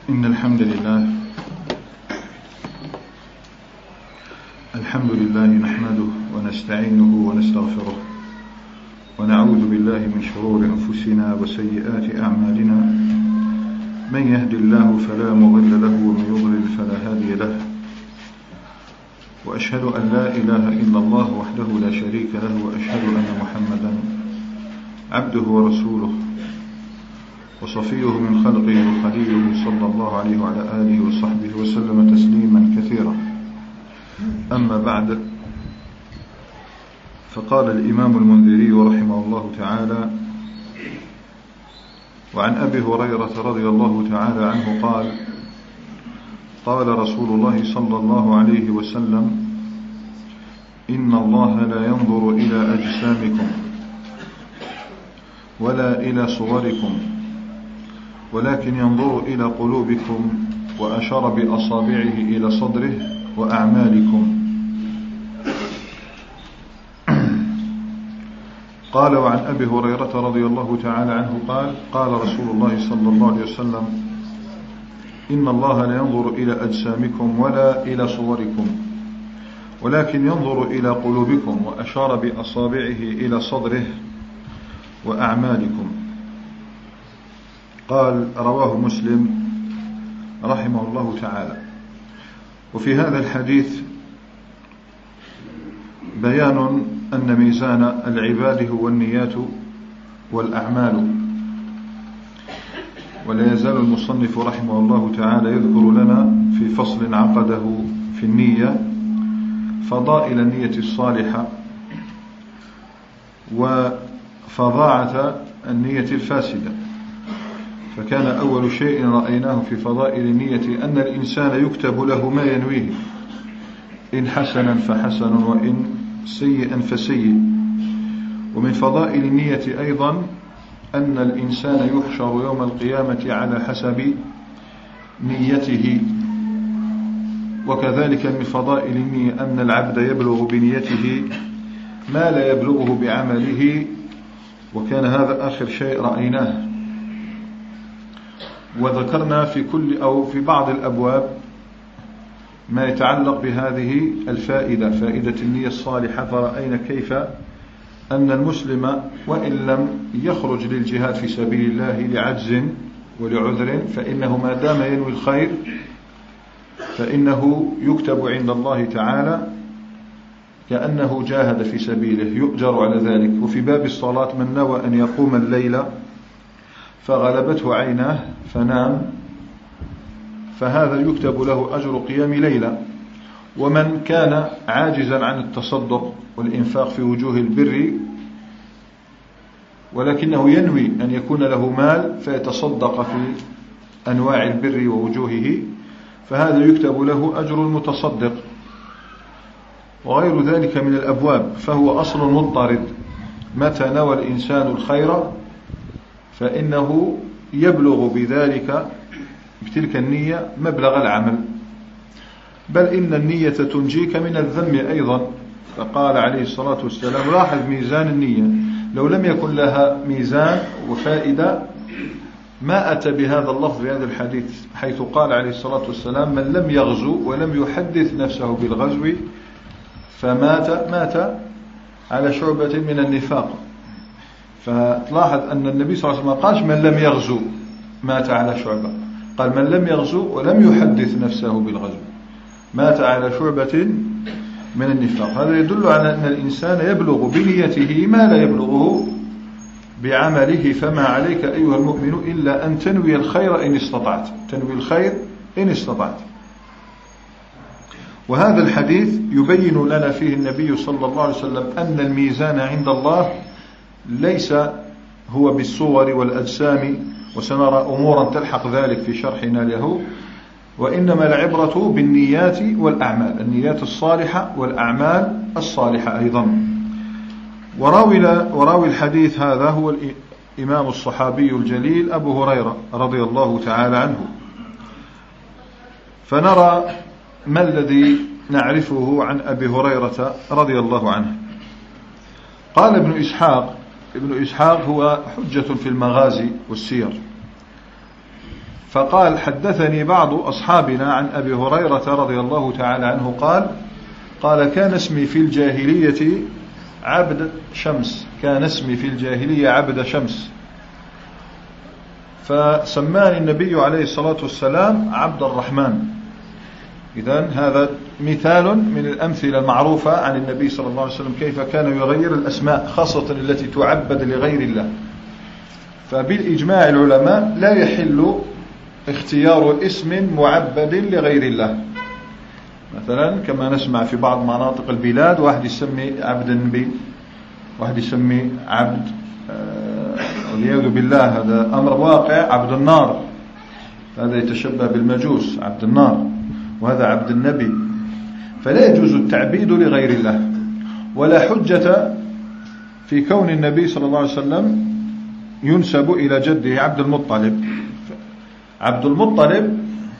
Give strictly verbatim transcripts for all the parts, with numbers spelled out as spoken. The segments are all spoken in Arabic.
إن الحمد لله الحمد لله نحمده ونستعينه ونستغفره ونعوذ بالله من شرور أنفسنا وسيئات أعمالنا. من يهد الله فلا مضل له ومن يضلل فلا هادي له، وأشهد أن لا إله إلا الله وحده لا شريك له، وأشهد أن محمدا عبده ورسوله وصفيه من خلقه وخليله صلى الله عليه وعلى آله وصحبه وسلم تسليما كثيرا. أما بعد، فقال الإمام المنذري رحمه الله تعالى: وعن أبي هريرة رضي الله تعالى عنه قال: قال رسول الله صلى الله عليه وسلم: إن الله لا ينظر إلى أجسامكم ولا إلى صوركم ولكن ينظر إلى قلوبكم، وأشار بأصابعه إلى صدره وأعمالكم. قال: وعن أبي هريرة رضي الله تعالى عنه قال: قال رسول الله صلى الله عليه وسلم: إن الله لا ينظر إلى أجسامكم ولا إلى صوركم ولكن ينظر إلى قلوبكم، وأشار بأصابعه إلى صدره وأعمالكم. قال: رواه مسلم رحمه الله تعالى. وفي هذا الحديث بيان أن ميزان العباد هو النيات والأعمال. ولا يزال المصنف رحمه الله تعالى يذكر لنا في فصل عقده في النية فضائل النية الصالحة وفظاعة النية الفاسدة. فكان أول شيء رأيناه في فضائل النية أن الإنسان يكتب له ما ينويه، إن حسنا فحسن وإن سيئا فسيء. ومن فضائل النية أيضا أن الإنسان يحشر يوم القيامة على حسب نيته. وكذلك من فضائل النية أن العبد يبلغ بنيته ما لا يبلغه بعمله، وكان هذا آخر شيء رأيناه. وذكرنا في كل أو في بعض الأبواب ما يتعلق بهذه الفائدة، فائدة النية الصالحة. فرأينا كيف أن المسلم وإن لم يخرج للجهاد في سبيل الله لعجز ولعذر، فإنه ما دام ينوي الخير فإنه يكتب عند الله تعالى كأنه جاهد في سبيله، يؤجر على ذلك. وفي باب الصلاة: من نوى أن يقوم الليل فغلبته عيناه فنام، فهذا يكتب له أجر قيام ليلة. ومن كان عاجزا عن التصدق والإنفاق في وجوه البر ولكنه ينوي أن يكون له مال فيتصدق في أنواع البر ووجوهه، فهذا يكتب له أجر المتصدق. وغير ذلك من الأبواب. فهو أصل مضطرد: متى نوى الإنسان الخير فإنه يبلغ بذلك بتلك النية مبلغ العمل. بل إن النية تنجيك من الذم أيضا. فقال عليه الصلاة والسلام: لاحظ ميزان النية، لو لم يكن لها ميزان وفائدة ما أتى بهذا اللفظ بهذا الحديث، حيث قال عليه الصلاة والسلام: من لم يغزو ولم يحدث نفسه بالغزو فمات مات على شعبة من النفاق. فتلاحظ أن النبي صلى الله عليه وسلم قال: من لم يغزو مات على شعبة، قال: من لم يغزو ولم يحدث نفسه بالغزو مات على شعبة من النفاق. هذا يدل على أن الإنسان يبلغ بنيته ما لا يبلغه بعمله. فما عليك أيها المؤمن إلا أن تنوي الخير إن استطعت، تنوي الخير إن استطعت. وهذا الحديث يبين لنا فيه النبي صلى الله عليه وسلم أن الميزان عند الله ليس هو بالصور والأجسام، وسنرى أمورا تلحق ذلك في شرحنا له، وإنما العبرة بالنيات والأعمال، النيات الصالحة والأعمال الصالحة أيضا. وراوي, وراوي الحديث هذا هو الإمام الصحابي الجليل أبو هريرة رضي الله تعالى عنه. فنرى ما الذي نعرفه عن أبي هريرة رضي الله عنه. قال ابن إسحاق ابن إسحاق هو حجة في المغازي والسير، فقال حدثني بعض أصحابنا عن أبي هريرة رضي الله تعالى عنه قال قال كان اسمي في الجاهلية عبد شمس كان اسمي في الجاهلية عبد شمس فسماني النبي عليه الصلاة والسلام عبد الرحمن. إذن هذا مثال من الأمثلة المعروفة عن النبي صلى الله عليه وسلم كيف كان يغير الأسماء خاصة التي تعبد لغير الله. فبالإجماع العلماء لا يحل اختيار اسم معبد لغير الله. مثلا كما نسمع في بعض مناطق البلاد واحد يسمي عبد النبي، واحد يسمي عبد والعياذ بالله هذا أمر واقع عبد النار، هذا يتشبه بالمجوس عبد النار، وهذا عبد النبي. فلا يجوز التعبيد لغير الله، ولا حجة في كون النبي صلى الله عليه وسلم ينسب إلى جده عبد المطلب. عبد المطلب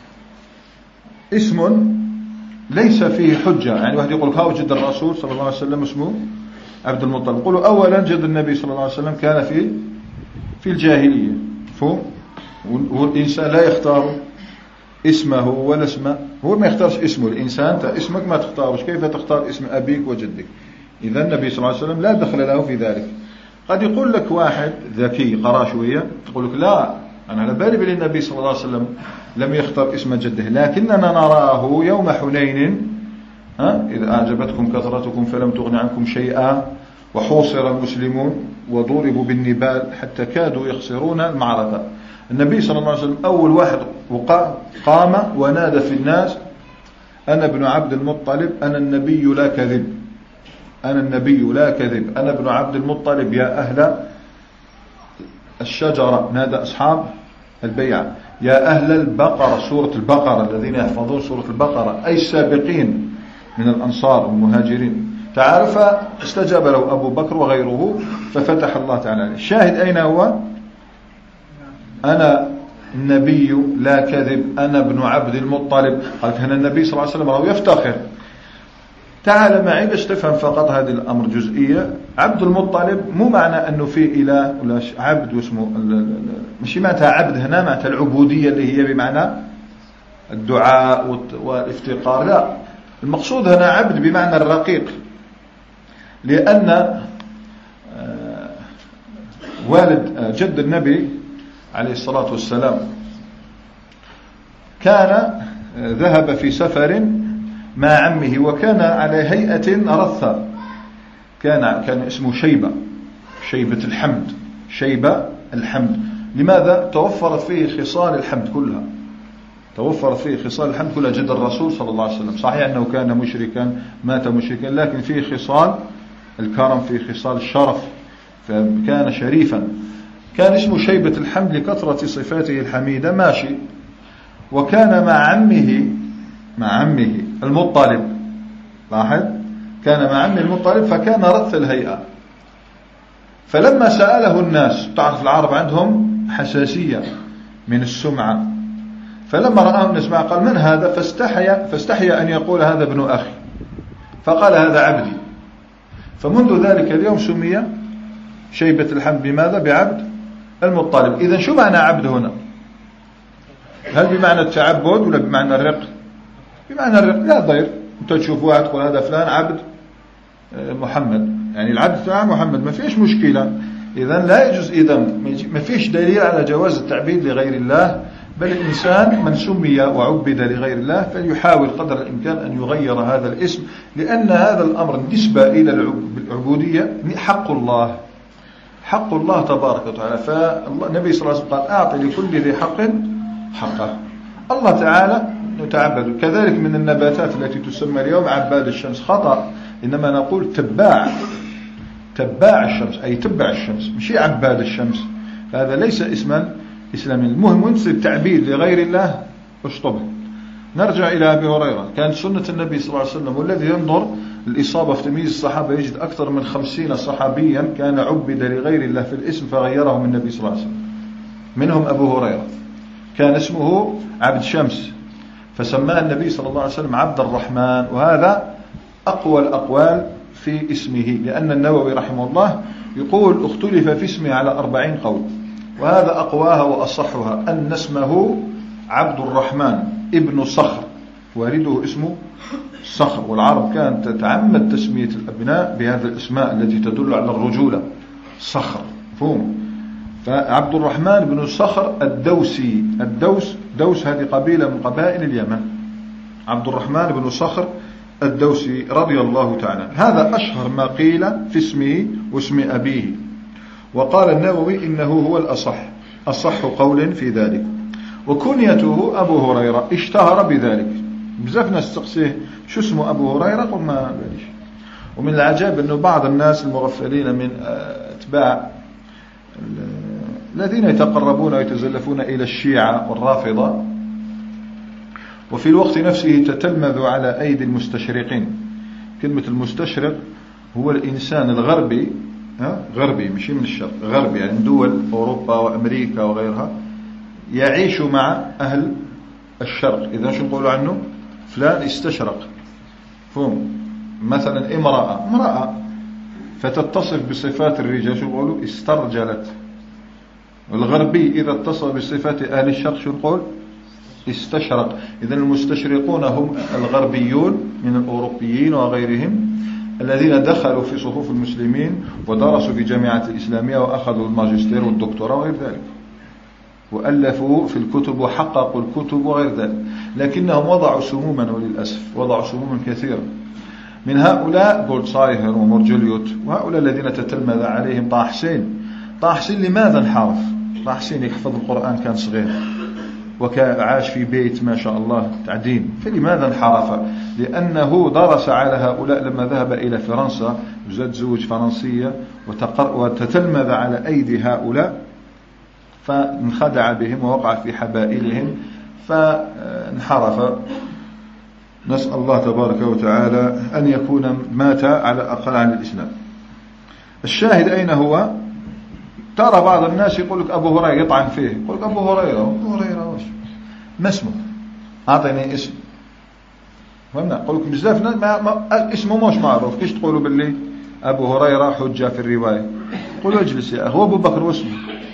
اسم ليس فيه حجة، يعني واحد يقول هاو جد الرسول صلى الله عليه وسلم اسمه عبد المطلب. يقولوا أولا جد النبي صلى الله عليه وسلم كان في في الجاهلية، فهم؟ والإنسان لا يختار اسمه ولا اسمه، هو ما يختارش اسمه. الإنسان أنت اسمك ما تختارش، كيف تختار اسم أبيك وجدك؟ إذا النبي صلى الله عليه وسلم لا دخل له في ذلك. قد يقول لك واحد ذكي قرأ شوية يقول لك لا أنا على بالي بل النبي صلى الله عليه وسلم لم يختار اسم جده، لكننا نراه يوم حنين ها إذا أعجبتكم كثرتكم فلم تغن عنكم شيئا وحوصر المسلمون وضربوا بالنبال حتى كادوا يخسرون المعركة. النبي صلى الله عليه وسلم أول واحد قام ونادى في الناس أنا ابن عبد المطلب أنا النبي لا كذب، أنا النبي لا كذب، أنا ابن عبد المطلب يا أهل الشجرة. نادى أصحاب البيعة يا أهل البقرة، سورة البقرة الذين يحفظون سورة البقرة أي السابقين من الأنصار والمهاجرين. تعرف استجاب له أبو بكر وغيره ففتح الله تعالى. الشاهد أين هو؟ أنا النبي لا كذب أنا ابن عبد المطلب. قال هنا النبي صلى الله عليه وسلم راه يفتخر. تعال معي باش تفهم فقط هذه الأمر جزئية. عبد المطلب مو معنى أنه في إله ولا عبد واسمه، مش معناتها عبد هنا معناتها العبودية اللي هي بمعنى الدعاء والافتقار، لا، المقصود هنا عبد بمعنى الرقيق، لأن والد جد النبي عليه الصلاة والسلام كان ذهب في سفر مع عمه وكان على هيئة رثة، كان كان اسمه شيبة، شيبة الحمد، شيبة الحمد. لماذا؟ توفرت فيه خصال الحمد كلها، توفرت فيه خصال الحمد كلها. جد الرسول صلى الله عليه وسلم صحيح أنه كان مشركا مات مشركا، لكن فيه خصال الكرم، فيه خصال الشرف، فكان شريفا. كان اسمه شيبة الحمد لكثرة صفاته الحميدة. ماشي. وكان مع عمه مع عمه المطلب، لاحظ كان مع عمه المطلب فكان رث الهيئة. فلما سأله الناس، تعرف العرب عندهم حساسية من السمعة، فلما رآه الناس معه قال من هذا؟ فاستحيا فاستحيا أن يقول هذا ابن أخي، فقال هذا عبدي. فمنذ ذلك اليوم سمي شيبة الحمد بماذا؟ بعبد المطلب. إذن شو معنى عبد هنا؟ هل بمعنى التعبد ولا بمعنى الرق؟ بمعنى الرق، لا ضير. أنت تشوف واحد تقول هذا فلان عبد محمد، يعني العبد فلان محمد، ما فيش مشكلة. إذن لا يجوز، إذن ما فيش دليل على جواز التعبيد لغير الله، بل الإنسان من سمي وعبد لغير الله فليحاول قدر الإمكان أن يغير هذا الاسم، لأن هذا الأمر نسبة إلى العبودية حق الله، حق الله تبارك وتعالى. فالنبي صلى الله عليه وسلم قال أعطي لكل ذي حق حقه. الله تعالى نتعبد. كذلك من النباتات التي تسمى اليوم عباد الشمس، خطأ، إنما نقول تباع، تباع الشمس، أي تبع الشمس، مش عباد الشمس. هذا ليس اسما إسلامي. المهم ونسب تعبيد لغير الله اشطبه. نرجع إلى أبي هريرة. كانت سنة النبي صلى الله عليه وسلم، والذي ينظر الإصابة في تمييز الصحابة يجد أكثر من خمسين صحابيا كان عبد لغير الله في الاسم فغيرهم النبي صلى الله عليه وسلم. منهم أبو هريرة كان اسمه عبد شمس فسماه النبي صلى الله عليه وسلم عبد الرحمن، وهذا أقوى الأقوال في اسمه، لأن النووي رحمه الله يقول اختلف في اسمه على أربعين قول، وهذا أقواها وأصحها أن اسمه عبد الرحمن ابن صخر، والده اسمه صخر، والعرب كانت تتعمد تسمية الأبناء بهذه الأسماء التي تدل على الرجولة، صخر، فهم. فعبد الرحمن بن صخر الدوسي، الدوس دوس هذه قبيلة من قبائل اليمن. عبد الرحمن بن صخر الدوسي رضي الله تعالى، هذا أشهر ما قيل في اسمه واسم أبيه. وقال النووي إنه هو الأصح، أصح قول في ذلك. وكنيته أبو هريرة، اشتهر بذلك. بزاف ناس تقصيه شو اسمه أبو هريرة، قل ما باليش. ومن العجاب أنه بعض الناس المغفلين من أتباع الذين يتقربون ويتزلفون إلى الشيعة والرافضة، وفي الوقت نفسه تتلمذ على أيدي المستشرقين. كلمة المستشرق هو الإنسان الغربي، ها غربي مش من الشرق، غربي يعني دول أوروبا وأمريكا وغيرها، يعيش مع أهل الشرق. إذا شو نقول عنه؟ فلان استشرق، فهم. مثلا امرأة امرأة فتتصف بصفات الرجال، شو نقولوا؟ استرجلت. والغربي إذا اتصل بصفات أهل الشرق شو نقول؟ استشرق. إذا المستشرقون هم الغربيون من الأوروبيين وغيرهم الذين دخلوا في صفوف المسلمين ودرسوا في جامعة الإسلامية وأخذوا الماجستير والدكتوراه وغير ذلك، وألفوا في الكتب وحققوا الكتب وغير ذلك، لكنهم وضعوا سموما، وللأسف وضعوا سموما كثيرة. من هؤلاء جولدسايهر ومورجليوت، وهؤلاء الذين تتلمذ عليهم طه حسين. طه حسين لماذا انحرف؟ طه حسين يحفظ القرآن كان صغير وعاش في بيت ما شاء الله تعدين، فلماذا انحرف؟ لأنه درس على هؤلاء لما ذهب إلى فرنسا وزاد زوج فرنسية وتتلمذ على أيدي هؤلاء، فانخدع بهم ووقع في حبائلهم فانحرف. نسأل الله تبارك وتعالى أن يكون مات على الأقل عن الإسلام. الشاهد أين هو؟ ترى بعض الناس يقول لك أبو هريرة، يطعن فيه، يقول لك أبو هريرة أبو هريرة وش ما اسمه؟ أعطيني اسم. فهمنا؟ أقول لكم بزاف ناس ما ما اسمه مش معروف، كيش تقولوا باللي أبو هريرة حجة في الرواية؟ قولوا اجلس يا أخي، هو أبو بكر واسمه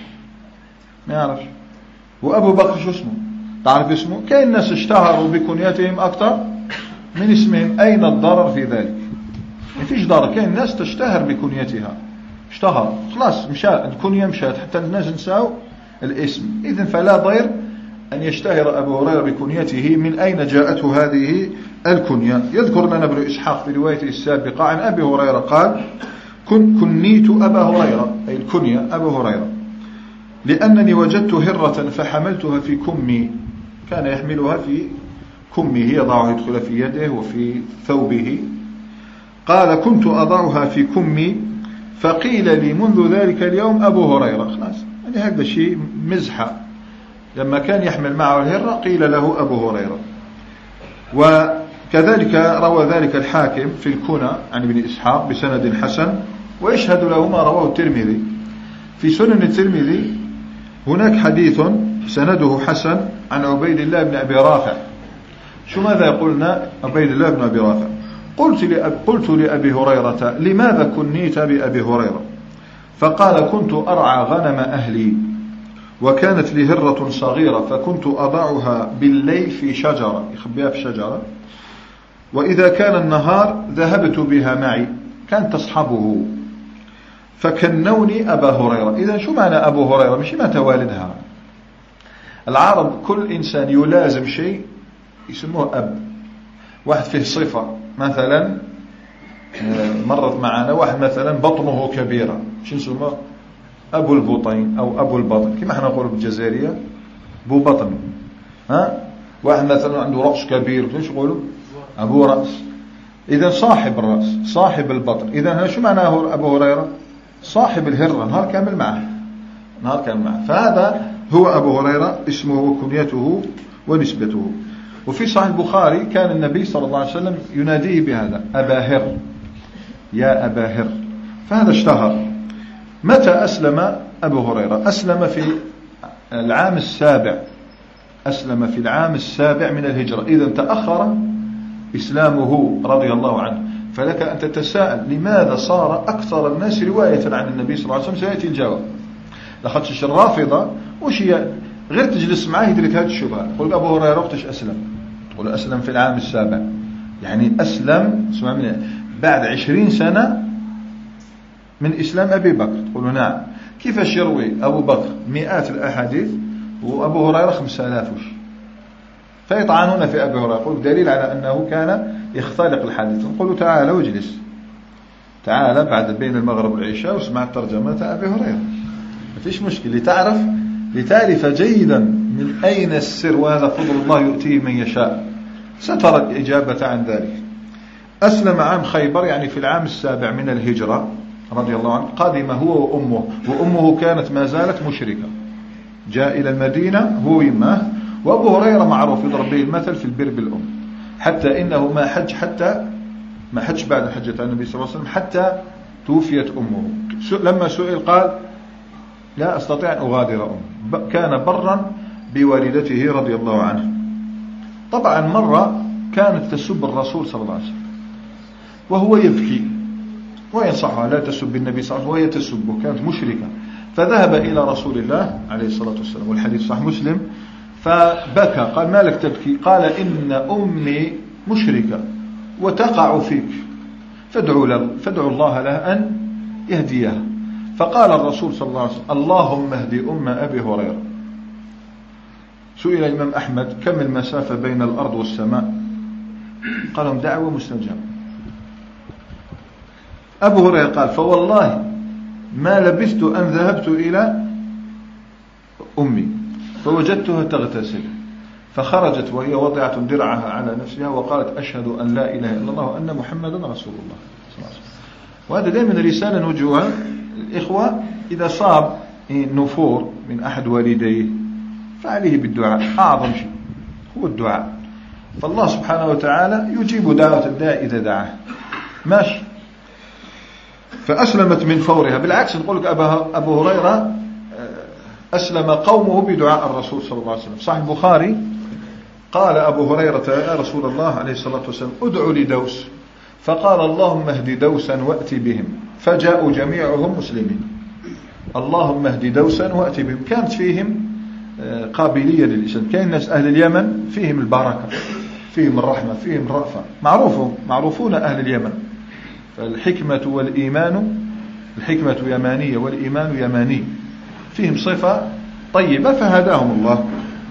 ما يعرفش، وأبو بكر شو اسمه؟ تعرف اسمه؟ كاين الناس اشتهروا بكنيتهم أكثر من اسمهم. أين الضرر في ذلك؟ ما فيش ضرر. كاين الناس تشتهر بكنيتها، اشتهر خلاص مشى الكنية مشات حتى الناس نساو الاسم. إذن فلا ضير أن يشتهر أبو هريرة بكنيته. من أين جاءته هذه الكنية؟ يذكر لنا ابن إسحاق في روايته السابقة عن أبي هريرة قال: كن كنيت أبا هريرة، أي الكنية أبو هريرة، لأنني وجدت هرة فحملتها في كمي. كان يحملها في كمه، يضعها يدخل في يده وفي ثوبه. قال: كنت أضعها في كمي فقيل لي منذ ذلك اليوم أبو هريرة. خلاص يعني هذا شيء مزحة. لما كان يحمل معه الهرة قيل له أبو هريرة. وكذلك روى ذلك الحاكم في الكنى عن ابن إسحاق بسند حسن، ويشهد له ما رواه الترمذي. في سنن الترمذي هناك حديث سنده حسن عن عبيد الله بن أبي رافع. شو ماذا يقولنا عبيد الله بن أبي رافع؟ قلت لأبي, قلت لأبي هريرة: لماذا كنيت بأبي هريرة؟ فقال: كنت أرعى غنم أهلي، وكانت لي هرة صغيرة، فكنت أضعها بالليل في شجرة، يخبيها في شجرة، وإذا كان النهار ذهبت بها معي، كانت تصحبه، فكنوني أبا هريرة. إذا شو معنى أبو هريرة؟ مش معنى والدها. العرب كل إنسان يلازم شيء يسموه أب. واحد فيه صفة، مثلا مرت معنا واحد مثلا بطنه كبيرة، شو نسموه؟ أبو البطين أو أبو البطن، كما احنا نقول بالجزائرية بو بطن. ها واحد مثلا عنده رأس كبير، شو يقولوا؟ أبو رأس. إذا صاحب الرأس، صاحب البطن. إذا شو معناه أبو هريرة؟ صاحب الهرة، نهار كامل معه، نهار كامل معه. فهذا هو أبو هريرة، اسمه وكنيته ونسبته. وفي صحيح البخاري كان النبي صلى الله عليه وسلم يناديه بهذا: أبا هر، يا أبا هر. فهذا اشتهر. متى أسلم أبو هريرة؟ أسلم في العام السابع، أسلم في العام السابع من الهجرة. إذا تأخر إسلامه رضي الله عنه. فلك أن تتساءل لماذا صار أكثر الناس رواية عن النبي صلى الله عليه وسلم؟ سيأتي الجواب. لخدش الرافضة وش هي غير تجلس معاه يدرك هذه الشبهة. يقول أبو هريرة وقتاش أسلم؟ تقول أسلم في العام السابع، يعني أسلم اسمع مني بعد عشرين سنة من إسلام أبي بكر. تقول نعم. كيفاش يروي أبو بكر مئات الأحاديث وأبو هريرة خمسة آلاف وش؟ فيطعنون في أبي هريرة. يقول دليل على أنه كان يختلق الحديث. نقول تعالى واجلس، تعالى بعد بين المغرب والعشاء واسمع ترجمة أبي هريرة، ما فيش مشكلة، لتعرف لتعرف جيدا من أين السر، وهذا فضل الله يؤتيه من يشاء. سترى الإجابة عن ذلك. أسلم عام خيبر، يعني في العام السابع من الهجرة رضي الله عنه. قدم هو وأمه، وأمه كانت ما زالت مشركة. جاء إلى المدينة هو ويماه. وأبو هريرة معروف يضرب به المثل في البر بالأم، حتى إنه ما حج حتى ما حج بعد حجة النبي صلى الله عليه وسلم حتى توفيت أمه. لما سئل قال لا أستطيع أن أغادر أمي. كان برا بوالدته رضي الله عنه. طبعا مرة كانت تسب الرسول صلى الله عليه وسلم وهو يبكي وينصحها لا تسب النبي صلى الله عليه وسلم، وهي تسبه، كانت مشركة. فذهب إلى رسول الله عليه الصلاة والسلام، والحديث صحيح مسلم. فبكى قال ما لك تبكي؟ قال إن أمي مشركة وتقع فيك، فادعوا فادعوا الله لها أن يهديها. فقال الرسول صلى الله عليه وسلم اللهم اهدي أم أبي هريرة. سئل الإمام أحمد كم المسافة بين الأرض والسماء؟ قال لهم دعوة مستجابة. أبو هريرة قال فوالله ما لبثت أن ذهبت إلى أمي فوجدتها تغتسل، فخرجت وهي وضعت درعها على نفسها وقالت أشهد أن لا إله إلا الله وأن محمدا رسول الله صلى الله عليه وسلم. وهذا دائما رسالة نوجهها الإخوة، إذا صاب نفور من أحد والديه فعليه بالدعاء. أعظم شيء هو الدعاء، فالله سبحانه وتعالى يجيب دعوة الداعي إذا دعاه. ماشي. فأسلمت من فورها. بالعكس نقول لك أبو هريرة أسلم قومه بدعاء الرسول صلى الله عليه وسلم. صحيح البخاري قال أبو هريرة يا رسول الله عليه الصلاة والسلام ادعوا لدوس، فقال اللهم اهد دوسا وأتي بهم، فجاءوا جميعهم مسلمين. اللهم اهد دوسا وأتي بهم. كانت فيهم قابلية للإسلام. كان الناس أهل اليمن فيهم البركة، فيهم الرحمة، فيهم الرأفة، معروفون معروفون أهل اليمن. فالحكمة والإيمان، الحكمة يمانية والإيمان يماني، فيهم صفة طيبة فهداهم الله.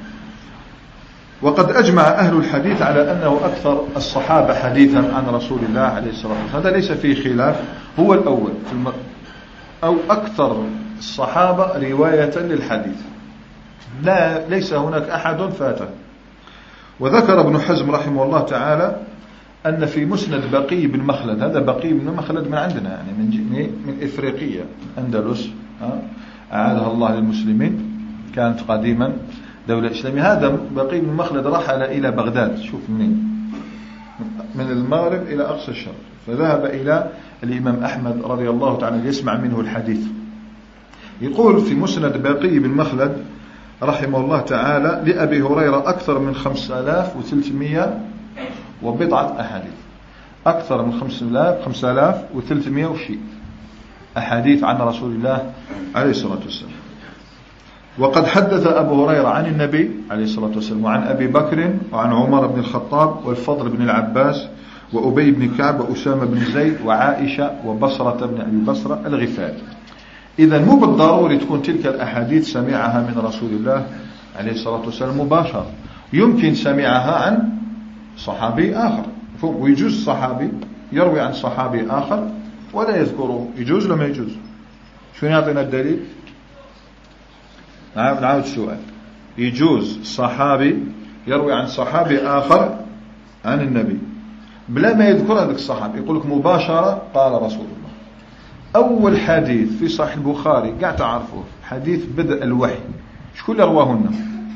وقد أجمع أهل الحديث على أنه أكثر الصحابة حديثا عن رسول الله عليه الصلاة والسلام. هذا ليس فيه خلاف، هو الأول في الم... أو أكثر الصحابة رواية للحديث، لا ليس هناك أحد فاته. وذكر ابن حزم رحمه الله تعالى أن في مسند بقي بن مخلد، هذا بقي بن مخلد من عندنا يعني من من إفريقيا أندلس، أعادها الله للمسلمين، كانت قديما دولة إسلامية. هذا بقي بن مخلد رحل إلى بغداد، شوف منين، من المغرب إلى أقصى الشرق، فذهب إلى الإمام أحمد رضي الله تعالى ليسمع منه الحديث. يقول في مسند بقي بن مخلد رحمه الله تعالى لأبي هريرة أكثر من خمسة آلاف وثلاثمائة وبضعة أحاديث، أكثر من خمسة آلاف وثلاثمائة وشيء أحاديث عن رسول الله عليه الصلاة والسلام. وقد حدث أبو هريرة عن النبي عليه الصلاة والسلام وعن أبي بكر وعن عمر بن الخطاب والفضل بن العباس وأبي بن كعب وأسامة بن زيد وعائشة وبصرة بن أبي بصرة الغفاري. إذا مو بالضروري تكون تلك الأحاديث سمعها من رسول الله عليه الصلاة والسلام مباشرة، يمكن سمعها عن صحابي آخر، ويجوز الصحابي يروي عن صحابي آخر ولا يذكره، يجوز لما يجوز. شو يعطينا الدليل؟ نعاود السؤال. يجوز صحابي يروي عن صحابي آخر عن النبي بلا ما يذكر هذاك الصحابي، يقول لك مباشرة قال رسول الله. أول حديث في صحيح البخاري قاعد تعرفوه حديث بدء الوحي، شكون اللي رواهن؟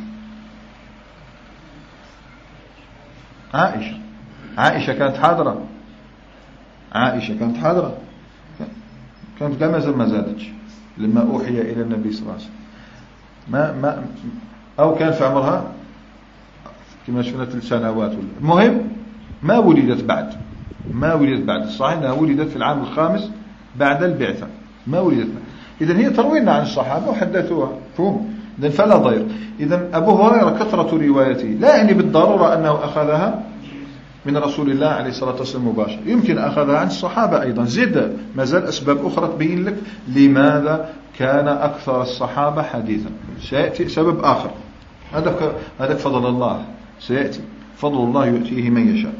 عائشة. عائشة كانت حاضرة، عائشة كانت حاضرة، كانت كما ما زادتش لما أوحي إلى النبي صلى الله عليه وسلم، ما ما أو كان في عمرها كما شفنا ثلاث سنوات. المهم ما ولدت بعد، ما ولدت بعد. الصحيح أنها ولدت في العام الخامس بعد البعثة، ما ولدت بعد. إذن هي تروينا عن الصحابة وحدثوها، فهم إذن فلا ضير. إذن أبو هريرة كثرة روايته لا يعني بالضرورة أنه أخذها من رسول الله عليه الصلاة والسلام مباشرة، يمكن أخذها عن الصحابة أيضا. زد ما زال أسباب أخرى تبين لك لماذا كان أكثر الصحابة حديثا. سيأتي سبب آخر، هذا هذا فضل الله، سيأتي فضل الله يؤتيه من يشاء.